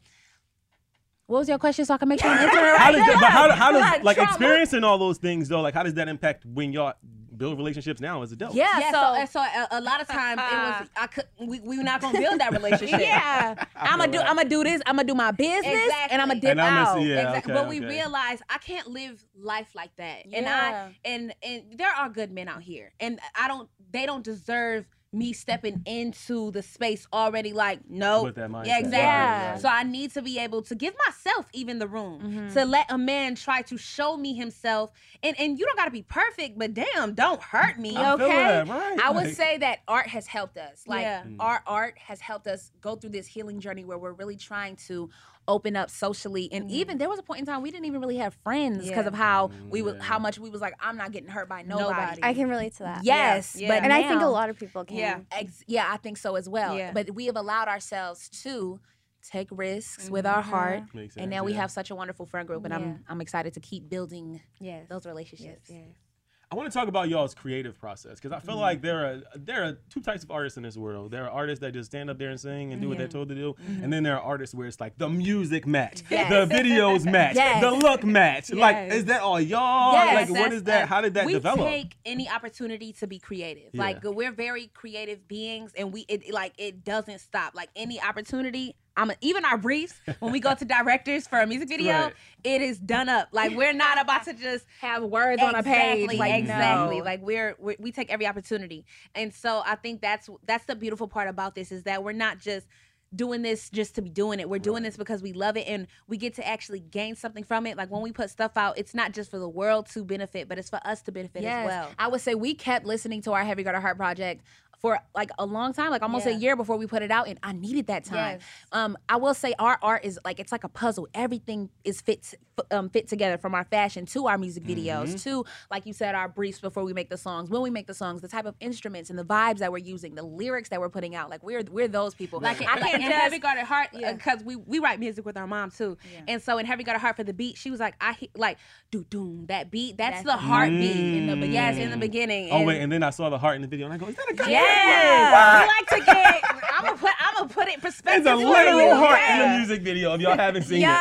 what was your question? So I can make sure I'm answering it How right. does that, but how does Like, like trauma. experiencing all those things though? Like how does that impact when y'all build relationships now as adults? Yeah. So a lot of times it was we were not gonna build that relationship. Yeah, I'm gonna do this. I'm gonna do my business, and I'm gonna dip And I'm out. gonna see- yeah. Exactly. okay, but we okay. realized I can't live life like that. Yeah. And there are good men out here. And they don't deserve me stepping into the space already like, no. With that mindset. Yeah, exactly. Yeah. Right. So I need to be able to give myself even the room Mm-hmm. to let a man try to show me himself. And you don't gotta be perfect, but damn, don't hurt me. I feel Okay. that, right. I would Like- say that art has helped us. Like Yeah. our art has helped us go through this healing journey where we're really trying to open up socially. And even there was a point in time we didn't even really have friends because of how how much we was like, I'm not getting hurt by nobody. I can relate to that. Yes, Yeah. but And I think a now- lot of people can. Yeah. I think so as well. Yeah. But we have allowed ourselves to take risks with our heart, Makes and sense, now we yeah. have such a wonderful friend group, and I'm excited to keep building Yes. those relationships. Yes. I want to talk about y'all's creative process because I feel like there are two types of artists in this world. There are artists that just stand up there and sing and do what they're told to do, and then there are artists where it's like the music match, Yes. the videos match, Yes. the look match. Like, Yes. is that all y'all? Yes, like, what is that? How did that we develop? take any opportunity to be creative. Yeah. Like we're very creative beings, and it doesn't stop. Like any opportunity, even our briefs when we go to directors for a music video, Right. it is done up. Like we're not about to just Have words on a page, like exactly. no. Like we take every opportunity, and so I think that's the beautiful part about this is that we're not just doing this just to be doing it. We're doing this because we love it, and we get to actually gain something from it. Like when we put stuff out, it's not just for the world to benefit, but it's for us to benefit as well. I would say we kept listening to our Have You Got a Heart project for like a long time, like almost a year before we put it out, and I needed that time. I will say our art is like, it's like a puzzle. Everything is fit together, from our fashion to our music videos to, like you said, our briefs before we make the songs, when we make the songs, the type of instruments and the vibes that we're using, the lyrics that we're putting out. Like we're those people. Like I can't in just Heavy Got a Heart, because we write music with our mom too, and so in Heavy Got a Heart for the beat, she was like, like do doom that beat. That's the heartbeat in the beginning. Yes, in the beginning. Oh wait, and then I saw the heart in the video, and I go, is that a guy? Yeah, we like to get. I'm gonna put it in perspective. It's a for literal you. heart in the music video if y'all haven't seen it. Like,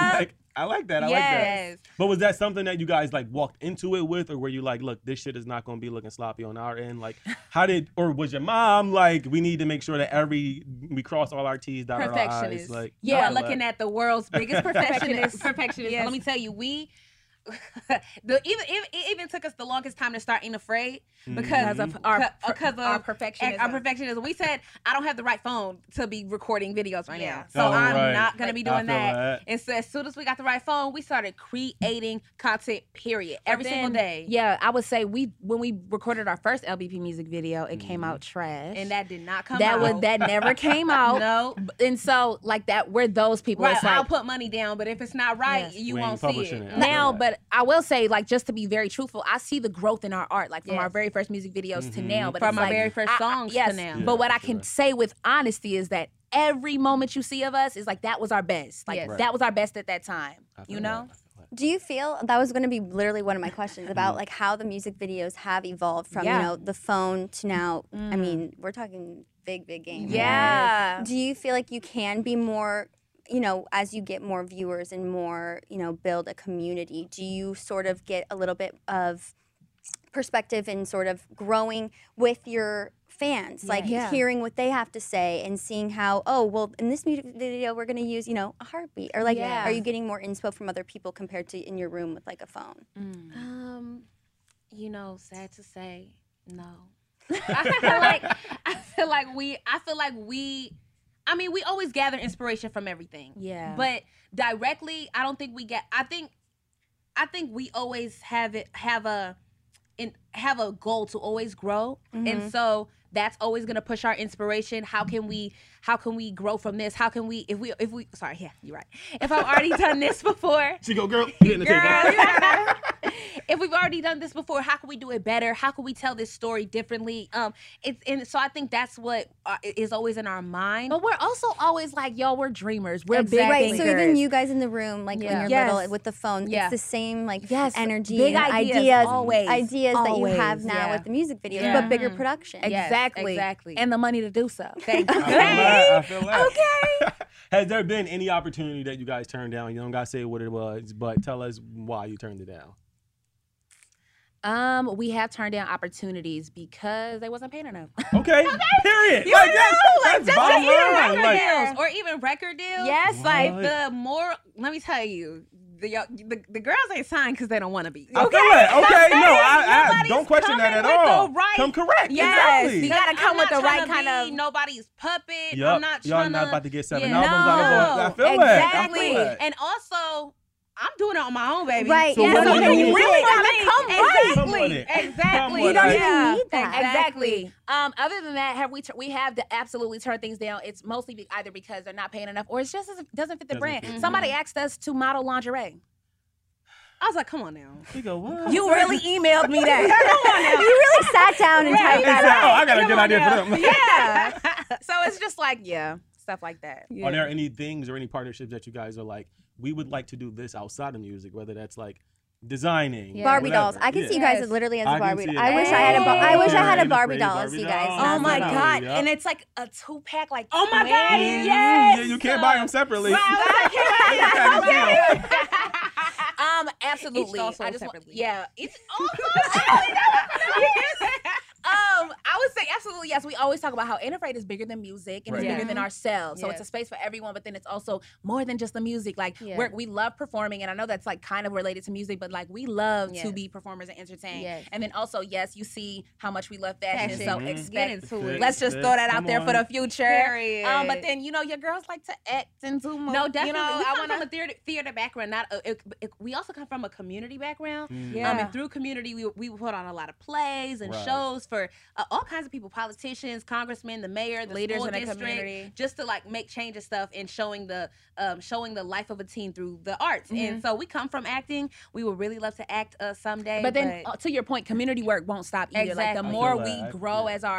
I like that. I like that. But was that something that you guys like walked into it with, or were you like, look, this shit is not going to be looking sloppy on our end? Like, or was your mom like, we need to make sure that we cross all our T's, dot our I's? Like, looking at the world's biggest perfectionist. Yes. Let me tell you, it even took us the longest time to start Ain't Afraid because of our perfectionism. Our perfectionism. We said, I don't have the right phone to be recording videos right now. So I'm not going to be doing that. And so as soon as we got the right phone, we started creating content, period. Every single day. Yeah, I would say when we recorded our first LBP music video, it came out trash. And that did not come out. That never came out. No. And so like that, we're those people. Right, it's like, I'll put money down, but if it's not right, you won't see it. Now, but I will say, like, just to be very truthful, I see the growth in our art, like from our very first music videos to now. But from our like, very first songs to now. But what I can say with honesty is that every moment you see of us is like, that was our best. Like, that was our best at that time. You know? Do you feel, that was going to be literally one of my questions about like how the music videos have evolved from, you know, the phone to now, I mean, we're talking big games. Yeah. Right? Do you feel like you can be more, you know, as you get more viewers and more, you know, build a community, do you sort of get a little bit of perspective and sort of growing with your fans, like hearing what they have to say and seeing how, oh, well, in this music video, we're going to use, you know, a heartbeat, or like, are you getting more inspo from other people compared to in your room with like a phone? You know, sad to say, no. I feel like we I mean, we always gather inspiration from everything. Yeah. But directly, I don't think we get. I think we always have a goal to always grow, and so that's always gonna push our inspiration. How can we grow from this? How can we if we sorry, yeah, you're right. If I've already done this before, she go, girl, get in the table. If we've already done this before, how can we do it better? How can we tell this story differently? And so I think that's what is always in our mind. But we're also always like, yo, we're dreamers. We're big right. thinkers. So even you guys in the room, like when you're little with the phone, it's the same like energy, big and ideas that you have now with the music videos, but bigger production. Exactly. And the money to do so. Thank you. I feel that. Okay. Has there been any opportunity that you guys turned down? You don't gotta say what it was, but tell us why you turned it down. We have turned down opportunities because they wasn't paying enough. Okay. Period. Like that's bottom line. Like, or even record deals. Yes, like the more. Let me tell you, the girls ain't signed because they don't want to be. I feel that. Okay, no, I don't question that at all. Come correct. Yes, exactly. You gotta come with the right kind of. Nobody's puppet. Yep. I'm not Y'all trying not to. about to get 7 albums out of it. I feel exactly. that. And also, I'm doing it on my own, baby. Right. So yeah. what do you really gotta come right. Exactly. You don't even need that. Exactly. Other than that, we have to absolutely turn things down. It's mostly either because they're not paying enough, or it's just doesn't fit the brand. Somebody asked us to model lingerie. I was like, come on now. You go, what? You really emailed me that. Come on now. You really sat down and typed that out. Oh, I got a good idea for them. Yeah. So it's just like, stuff like that. Yeah. Are there any things or any partnerships that you guys are like, we would like to do this outside of music, whether that's like designing, Barbie dolls? I can see you guys literally as a Barbie doll. I wish I had a Barbie doll as you guys. Oh my God. And it's like a 2-pack, like, oh my God. Yes. Yeah, you can't buy them separately. Absolutely. I just separately. It's I would say absolutely yes. We always talk about how Ain't Afraid is bigger than music and it's bigger than ourselves. So it's a space for everyone, but then it's also more than just the music. Like we love performing, and I know that's like kind of related to music, but like we love to be performers and entertain. And then also, yes, you see how much we love fashion. So let's just throw that out there for the future. Period. But then your girls like to act and do more. No, definitely. We come from a theater background. We also come from a community background. And through community, we put on a lot of plays and shows for all kinds of people, politicians, congressmen, the mayor, the leaders school in the district, community, just to like make change and stuff and showing the life of a teen through the arts. And so we come from acting. We would really love to act someday. But then to your point, community work won't stop either. Like the more we grow as our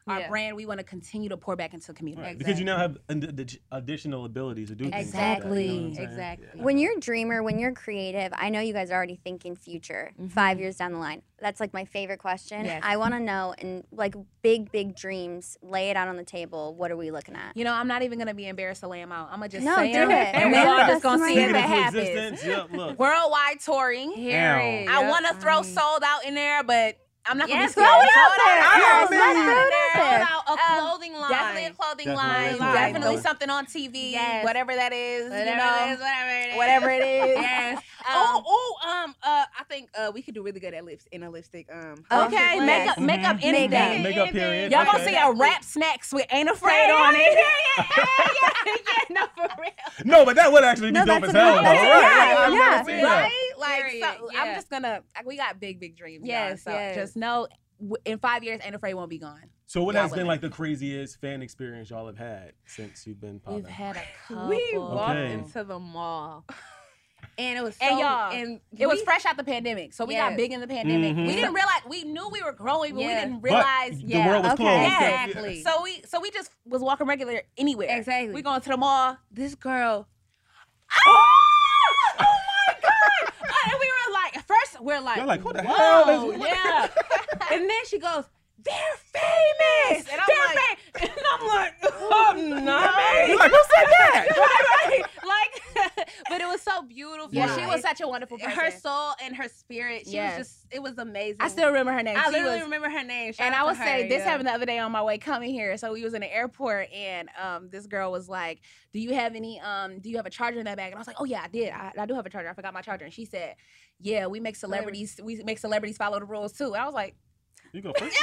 our Yeah. brand. We want to continue to pour back into the community. Right. Because you now have additional abilities to do things. Exactly. Like that, you know what I'm saying? Exactly. When you're a dreamer, when you're creative, I know you guys are already thinking future, 5 years down the line. That's like my favorite question. Yes. I want to know, and like big dreams, lay it out on the table. What are we looking at? You know, I'm not even gonna be embarrassed to lay them out. I'm gonna just No, say do them, it. and we're all That's just gonna see smart. if it Speaking into happens. existence, yep, look. Worldwide touring. Harry. I want to throw Sold Out in there, but I'm not gonna Yes, be throw scared. it out there. Yes, I let's mean- throw it out there. Sold out a clothing line. Definitely a clothing Definitely line. a Definitely line. something on TV. Yes. Whatever that is. Whatever you know, it is, whatever it is. whatever it is. Yes. I think we could do really good at in a lipstick. Okay, Yes. makeup any Makeup. day. Makeup period. Y'all gonna Okay. see a rap snacks with Ain't Afraid on it. Yeah, no, for real. No, but that would actually be No, dope that's as hell, though. amazing. Right? Yeah, I've yeah. never seen that. Right? Like, Period. so Yeah. I'm just gonna. We got big dreams. Yes, y'all. So yes. just know, in 5 years, Ain't Afraid won't be gone. So what Y'all has been women. like the craziest fan experience y'all have had since you've been popping? We've had a couple. We walked Okay. into the mall, and it was so, And y'all, and it was we- fresh out the pandemic, so we got Yes. big in the pandemic. Mhm. We didn't realize. We knew we were growing, but we Yeah. didn't But realize. the world was Okay. closed. Yeah. Exactly. So we just was walking regular anywhere. Exactly. We going to the mall. This girl. Oh my god! And we were like, at first we're like, You're like, who the whoa, hell is- yeah. And then she goes, "They're famous," And I'm They're like- famous. And I'm like, "Oh no!" You're like, who said that? Right? Like, but it was so beautiful. Yeah, she Like, was such a wonderful person. her soul and her spirit. She Yes. was just, it was amazing. I still remember her name. I She literally was- remember her name. Shout And out I to would say her, this yeah. happened the other day on my way coming here. So we was in the airport, and this girl was like, "Do you have any? Do you have a charger in that bag?" And I was like, "Oh yeah, I did. I do have a charger. I forgot my charger." And she said, "Yeah, we make celebrities follow the rules too." And I was like, You go first.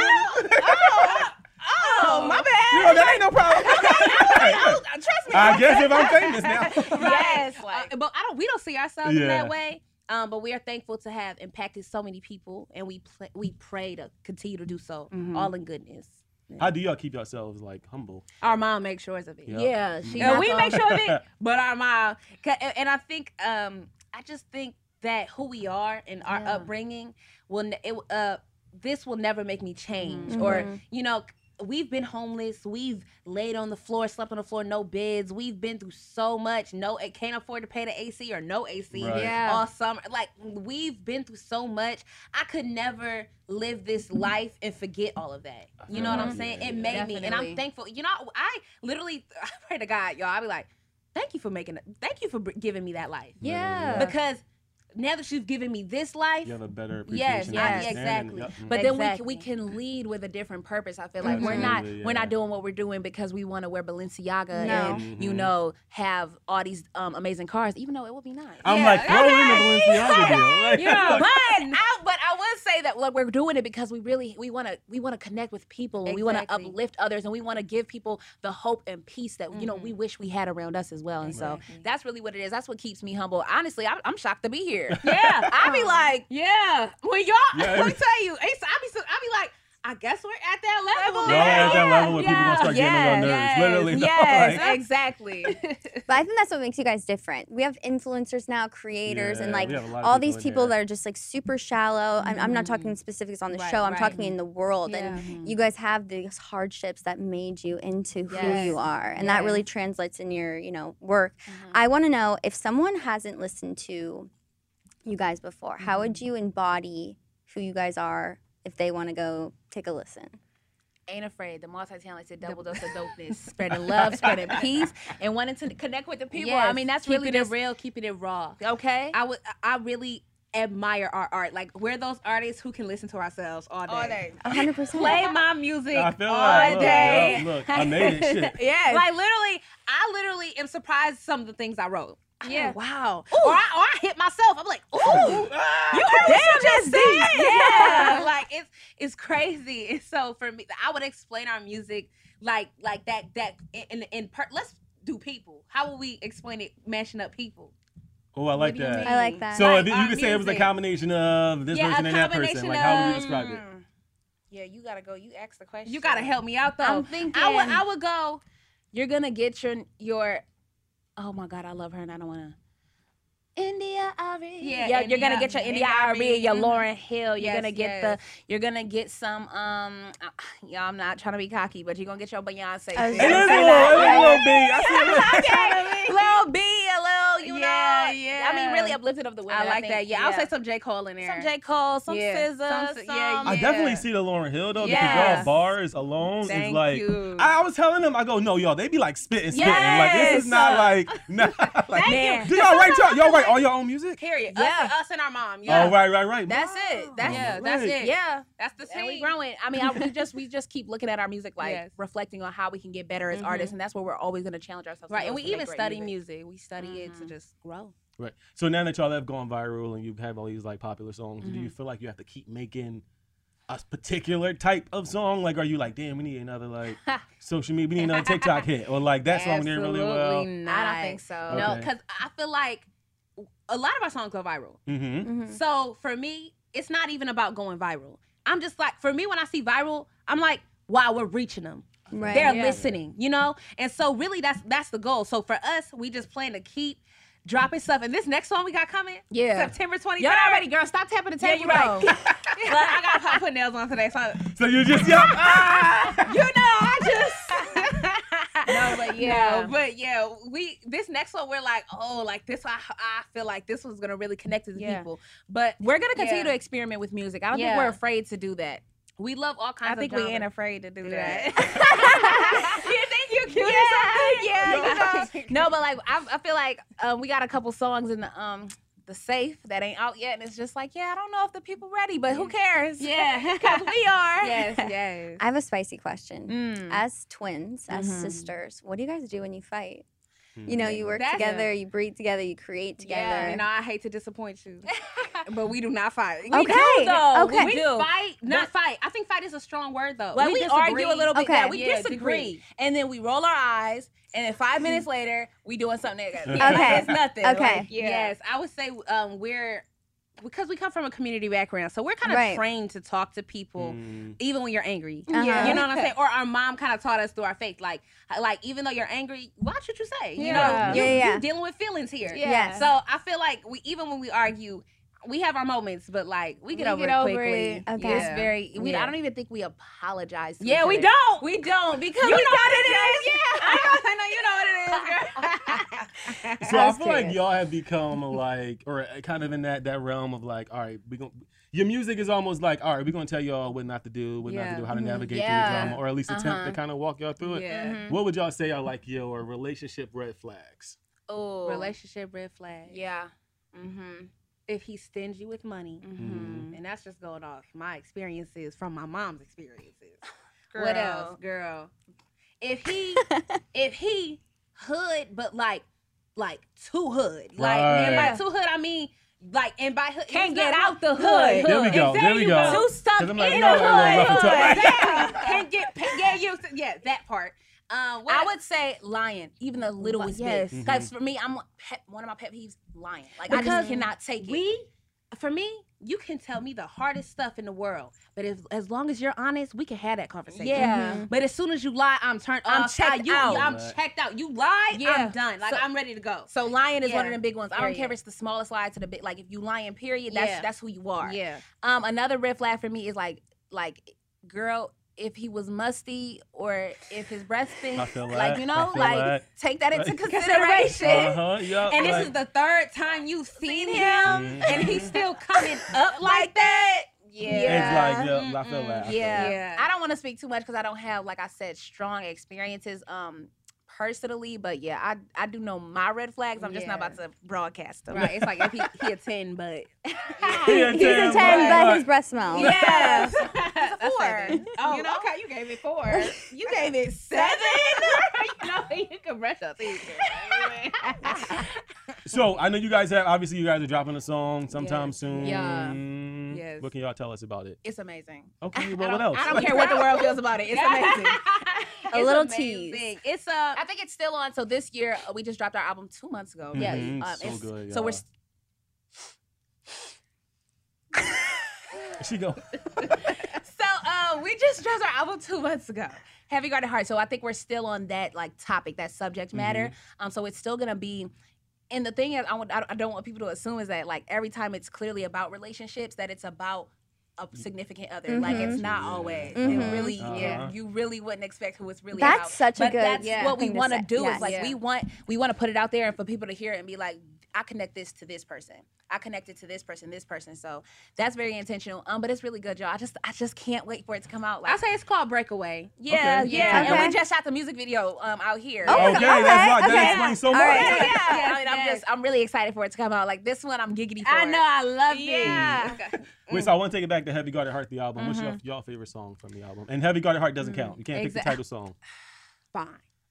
"Oh, my bad." You know, that ain't no problem. Trust me. I guess if I'm famous now. Yes, But we don't see ourselves in Yeah. that way. But we are thankful to have impacted so many people, and we pray to continue to do so, all in goodness. How do y'all keep yourselves like humble? Our mom makes sure of it. Yeah. Yeah, she. And not we gonna- make sure of it, but our mom. And I think, I just think that who we are and our Yeah. upbringing this will never make me change. Mm-hmm. Or, you know, we've been homeless. We've laid on the floor, slept on the floor, no beds. We've been through so much. Can't afford to pay the AC or no AC Right. Yeah. all summer. Like, we've been through so much. I could never live this life and forget all of that. You know what I'm saying? It made me, and Definitely. I'm thankful. You know, I literally I pray to God, y'all. I be like, thank you for giving me that life. Yeah. Because now that you've given me this life, You have a better Yes, appreciation. yes, and understanding. exactly. Yep. But then Exactly. we can lead with a different purpose. I feel like we're not Absolutely, we're yeah. not doing what we're doing because we want to wear Balenciaga No. and you know have all these amazing cars, even though it would be nice. I'm like, throw in the Balenciaga deal. Like, Yeah, but I would say that look, we're doing it because we want to connect with people and we want to Exactly. uplift others and we want to give people the hope and peace that you know we wish we had around us as well. And so that's really what it is. That's what keeps me humble. Honestly, I'm shocked to be here. yeah, I be like, yeah. When y'all, Yeah, let me tell you, I be like, I guess we're at that level. Y'all at that level where people gonna start getting on your nerves. yes, Literally. though, yes, like- exactly. But I think that's what makes you guys different. We have influencers now, creators, and Yeah, like we have a lot of all people these in people there. that are just like super shallow. I'm not talking specifics on the Right, show. I'm right. talking in the world. Yeah. And you guys have these hardships that made you into who Yes. you are, and that really translates in your work. I want to know if someone hasn't listened to you guys before, how would you embody who you guys are if they want to go take a listen? Ain't afraid. The multi-talented double dose of dopeness, spreading love, spreading peace, and wanting to connect with the people. I mean, that's really keeping just it real, keeping it raw. okay. I really admire our art. Like, we're those artists who can listen to ourselves all day. All day. 100%. Play my music I feel all like, look, day. look, I made it. Shit. Yes. Like, I literally am surprised some of the things I wrote. I'm Yeah. like, wow. Or I hit myself. I'm like, ooh. you heard what you just said. Yeah. Like, it's crazy. And so for me, I would explain our music like that let's do people. How would we explain it mashing up people? Oh, I like do you that. mean? I like that. So Like if you our could say it was a music. combination of this Yeah, person a and that person, combination like how would you of- describe it? Yeah, you gotta go. You ask the question. You gotta help me out though. I'm thinking. I would go. You're gonna get your. Oh my God, I love her, and I don't wanna. India Ari. Yeah, You're gonna get your India Ari, your Mhm. Lauryn Hill. You're Yes, gonna get yes. you're gonna get some yeah, I'm not trying to be cocky, but you're gonna get your Beyonce. I was shit. And gonna there's say a little B. I see a little. Little B, a little, you Yeah, know. yeah. I mean, really uplifted of the women. I like think, that. Yeah, I'll say some J. Cole in there. some J. Cole, some Yeah. SZA, Some- yeah, I yeah. definitely see the Lauryn Hill though, because Yes. y'all bars alone is Thank like. you. I was telling them, I go, no, y'all, they be like spitting. Like this Yes. is not like, not like. Man. Do y'all write y'all write all your own music? Period. Yeah. Us and our mom. Yeah. Oh, right. That's it. That's Yeah, it. that's Right. it. Yeah. That's the And we team. growing. I mean, we just keep looking at our music, like Yes. reflecting on how we can get better as artists, and that's where we're always going to challenge ourselves. Right, to and go we to make even great study music. We study it to just grow. Right. So now that y'all have gone viral and you have all these like popular songs, do you feel like you have to keep making a particular type of song? Like, are you like, damn, we need another like social media, we need another TikTok hit, or like that song did really well? Absolutely not. I don't think so. No, Okay. because I feel like a lot of our songs go viral. Mm-hmm. So for me, it's not even about going viral. I'm just like, for me, when I see viral, I'm like, wow, we're reaching them. Right. They're Yeah. listening, you know? And so really that's the goal. So for us, we just plan to keep dropping stuff. And this next song we got coming, Yeah. September 23rd. Y'all already, girl. Stop tapping the Yeah, table. you're right. though. But I got to put nails on today. So, So you just yeah. you know, I just... No, but yeah. No, but yeah, this next one we're like, oh, like this. I feel like this one's gonna really connect to the Yeah. people. But We're gonna continue Yeah. to experiment with music. I don't think Yeah. we're afraid to do that. we love all kinds I of think we genres. ain't afraid to do that. that. You think you're cute Yeah, or something? you know. No, but like I feel like we got a couple songs in the safe that ain't out yet, and it's just like, yeah, I don't know if the people ready, but who cares? Yeah. Because we are. Yes. I have a spicy question. Mm. As twins, as Mhm. sisters, what do you guys do when you fight? You know, you work That's- together, you breathe together, you create together. Yeah, you know, I hate to disappoint you, but we do not fight. We Okay, do, though. okay. We do. fight, not fight. I think fight is a strong word, though. Well, we argue a little bit. Okay. Yeah, we Yeah, disagree. And then we roll our eyes, and then 5 minutes later, we doing something that Okay. like, it's nothing. Okay. Like, yeah. Yes, I would say we're because we come from a community background, so we're kind of Right. trained to talk to people even when you're angry. Uh-huh. You know what I'm saying? Or our mom kind of taught us through our faith, like even though you're angry, watch what you say. You know, Yeah. Yeah. you're dealing with feelings here. Yeah. Yes. So I feel like even when we argue, we have our moments, but like we get over it quickly. Okay. It's very. Yeah. I don't even think we apologize. To Yeah, each we other. don't. We don't because You we know got what it it is. is. I know you know what it is, girl. So I That's feel like serious. y'all have become like, or kind of in that realm of like, all right, your music is almost like, all right, we're gonna tell y'all what not to do, what not to Yeah. do, how to navigate through Yeah. the drama, or at least attempt to kind of walk y'all through it. Yeah. What would y'all say are like your relationship red flags? Oh, Relationship red flag. Yeah. Mm-hmm. If he's stingy with money, and that's just going off my experiences from my mom's experiences. What else, girl? If he hood, but like too hood, like and by Right. too hood I mean like and by hood Can't it's get not- out the hood. There we go. There we go. Too stuck 'Cause I'm in like, the we all got a little rough and hood. tough. Exactly. Can't get used to that part. I would say lying, even the littlest Yes. bit. Because for me, one of my pet peeves, lying. Like I Because just cannot take it. For me, you can tell me the hardest stuff in the world, but as long as you're honest, we can have that conversation. Yeah. But as soon as you lie, I'm turned. I'm checked checked out. I'm checked out. You lie, Yeah. I'm done. Like So- I'm ready to go. So lying is one Yeah. of them big ones. I don't care if Period. it's the smallest lie to the big. Like if you lying, period, Yeah. that's who you are. Yeah. Another red flag for me is like, girl, if he was musty or if his breath stinks, I feel like that. you know, I feel like that. take that into Right. consideration. Yeah. And this is the third time you've seen him, and he's still coming up like that. Yeah. It's like, yeah, I feel that. I feel Yeah. that. Yeah. I don't want to speak too much because I don't have, like I said, strong experiences personally. But yeah, I do know my red flags. I'm just not Yeah. about to broadcast them. Right. It's like if he a 10, but He's a 10, but his breath smells. Yes. That's a 4. Oh, You know? okay. You gave it 4. You gave it 7. You know, you can brush your teeth. So I know you guys obviously you guys are dropping a song sometime Yes. soon. Yeah. Yes. What can y'all tell us about it? It's amazing. Okay, well, what else? I don't care what the world feels about it. It's amazing. A little tease. It's I think it's still on. So this year we just dropped our album 2 months ago. Yes. Mhm, so it's- good, So we're y'all. She go. So we just dropped our album 2 months ago. Heavy Guarded Heart. So I think we're still on that like topic, that subject matter. So it's still gonna be And the thing is, I don't want people to assume is that like every time it's clearly about relationships, that it's about a significant other. Like it's not always. It really, you really wouldn't expect who it's really about. That's such a But good that's what we thing to want to say. do. Yes. Is like we want to put it out there and for people to hear it and be like, I connect this to this person. I connected to this person. So that's very intentional. But it's really good, y'all. I just can't wait for it to come out. Like, I say it's called Breakaway. yeah. Okay. And we just shot the music video out here. Okay, that explains so much. I'm really excited for it to come out. Like this one, I'm giggity for I it. know, I love Yeah. it. Wait, so I want to take it back to Heavy Guarded Heart, the album. What's Mm-hmm. y'all favorite song from the album? And Heavy Guarded Heart doesn't count. You can't pick the title song. Fine.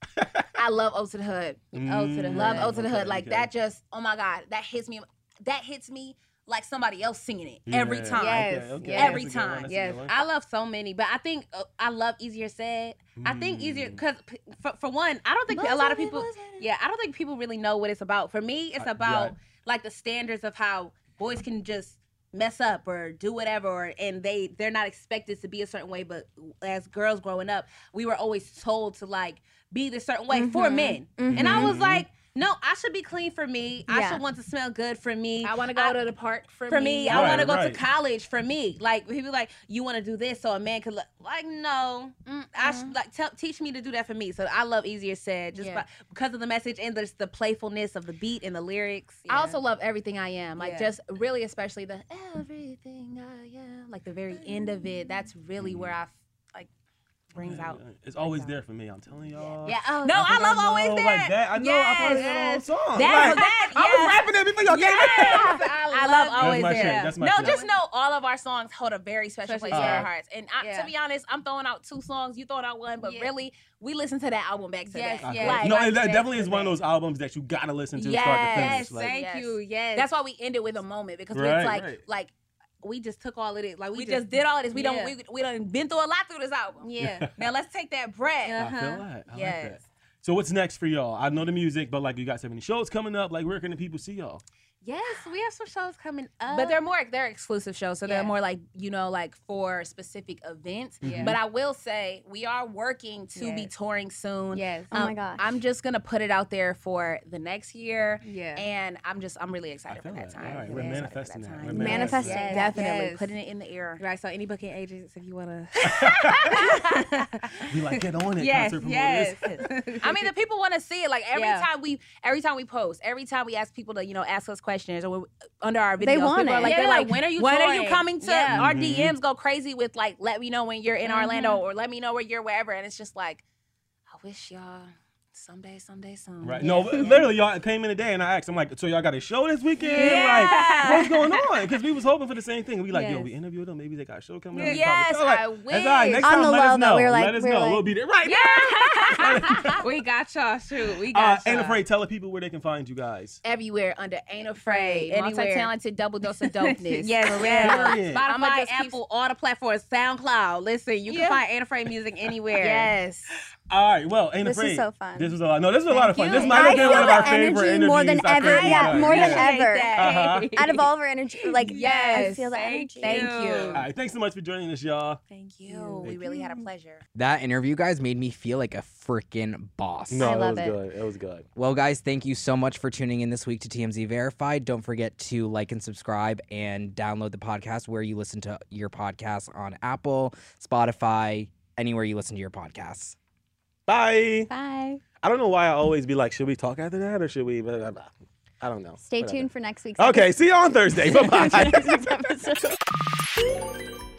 I love Ode to the Hood. Ode to the Hood. Love Ode to the Hood. Okay, Like okay. that just, oh my God, that hits me. That hits me like somebody else singing it every Yeah. time. Yes. Okay, Yes. Every that's a good one, time. that's a Yes, good one. I love so many, but I think I love Easier Said. I think Easier because for one, I don't think a lot of people. Yeah, I don't think people really know what it's about. For me, it's about right. like the standards of how boys can just mess up or do whatever, and they're not expected to be a certain way. But as girls growing up, we were always told to like be this certain way for men, and I was like. No, I should be clean for me. I Yeah. should want to smell good for me. I want to go to the park for me. I want to Right, go right. to college for me. Like people like you want to do this so a man could like no. I like teach me to do that for me. So I love Easier Said just because of the message and the playfulness of the beat and the lyrics. I also love Everything I Am. Like Yeah. just really, especially the Everything I Am. Like the very end of it. That's really where I like brings out. It's always there for me. I'm telling y'all. Yeah. No, I love Always There. Like that. I know. I probably Yes. had a song. That- I was rapping it before y'all came in. I love Always my There. shit. That's my no, shit. just know all of our songs hold a very special place in Uh-huh. our hearts. And to be honest, I'm throwing out 2 songs, you throwing out 1, but really, we listen to that album back to Yes, back. yes. Like, No, and that definitely is one of those albums that you gotta listen to start to Yes, finish. Like, Thank Yes. you. Yes. that's why we ended with a moment because Right, it's like, right. like we just took all of it. Like we just did all of this. We Yeah. don't we done been through a lot through this album. Yeah. Now let's take that breath. I feel that. I like that. Yes. So what's next for y'all? I know the music, but like you guys have any shows coming up? Like where can the people see y'all? Yes, we have some shows coming up. But they're exclusive shows, so they're more like, like for specific events. Yeah. But I will say we are working to be touring soon. Yes. Oh my gosh. I'm just gonna put it out there for the next year. Yeah. And I'm really excited for feel that that. time. All right, Really we're excited for manifesting that that. time. We're Manifesting. Yes. Definitely Yes. putting it in the air. Right, so any booking agents, if you want to. We like get on it, Yes, concert yes. promoters. I mean, the people want to see it. Like every Yeah. time we post, every time we ask people to, ask us questions or under our videos, They want people are it. like, Yeah, they're like, when are you when are you touring? coming to Yeah. our DMs? Go crazy with like, let me know when you're in Orlando or let me know where you're wherever. And it's just like, I wish y'all someday soon. Right. No, literally, y'all came in today and I asked, I'm like, so y'all got a show this weekend? Like, what's going on? Because we was hoping for the same thing. We like, yo, Yes. we interviewed them. Maybe they got a show coming up. We Yes, probably- like, I That's all right. wish. Next On time, the let low, us though, know. we were like- Let us we were know. like- We'll be there. Right. We got y'all. Shoot, we got Ain't y'all. afraid. Tell the people where they can find you guys. Everywhere under Ain't Afraid. Anywhere. Multi-talented double dose of dopeness. Yes, For real. Period. I'ma Spotify, just keep- Apple, all the platforms, SoundCloud. Listen, you can find Ain't Afraid music anywhere. Yes. All right. Well, Ain't This is afraid. so fun. This was a lot. No, this was a lot of fun. you. This might I have been feel one of our the favorite energy interviews more than I ever. think Yeah, we've more than done. ever. Uh-huh. Out of all of our energy, like Yes. I feel the energy. Thank you. All right. Thanks so much for joining us, y'all. Thank you. We really had a pleasure. That interview, guys, made me feel like a freaking boss. No, I love it it. was good. It was good. Well, guys, thank you so much for tuning in this week to TMZ Verified. Don't forget to like and subscribe and download the podcast where you listen to your podcasts on Apple, Spotify, anywhere you listen to your podcasts. Bye. Bye. I don't know why I always be like, should we talk after that or should we? Blah, blah, blah. I don't know. Stay Whatever. tuned for next week's Okay, see you on Thursday. Bye-bye. next week's episode.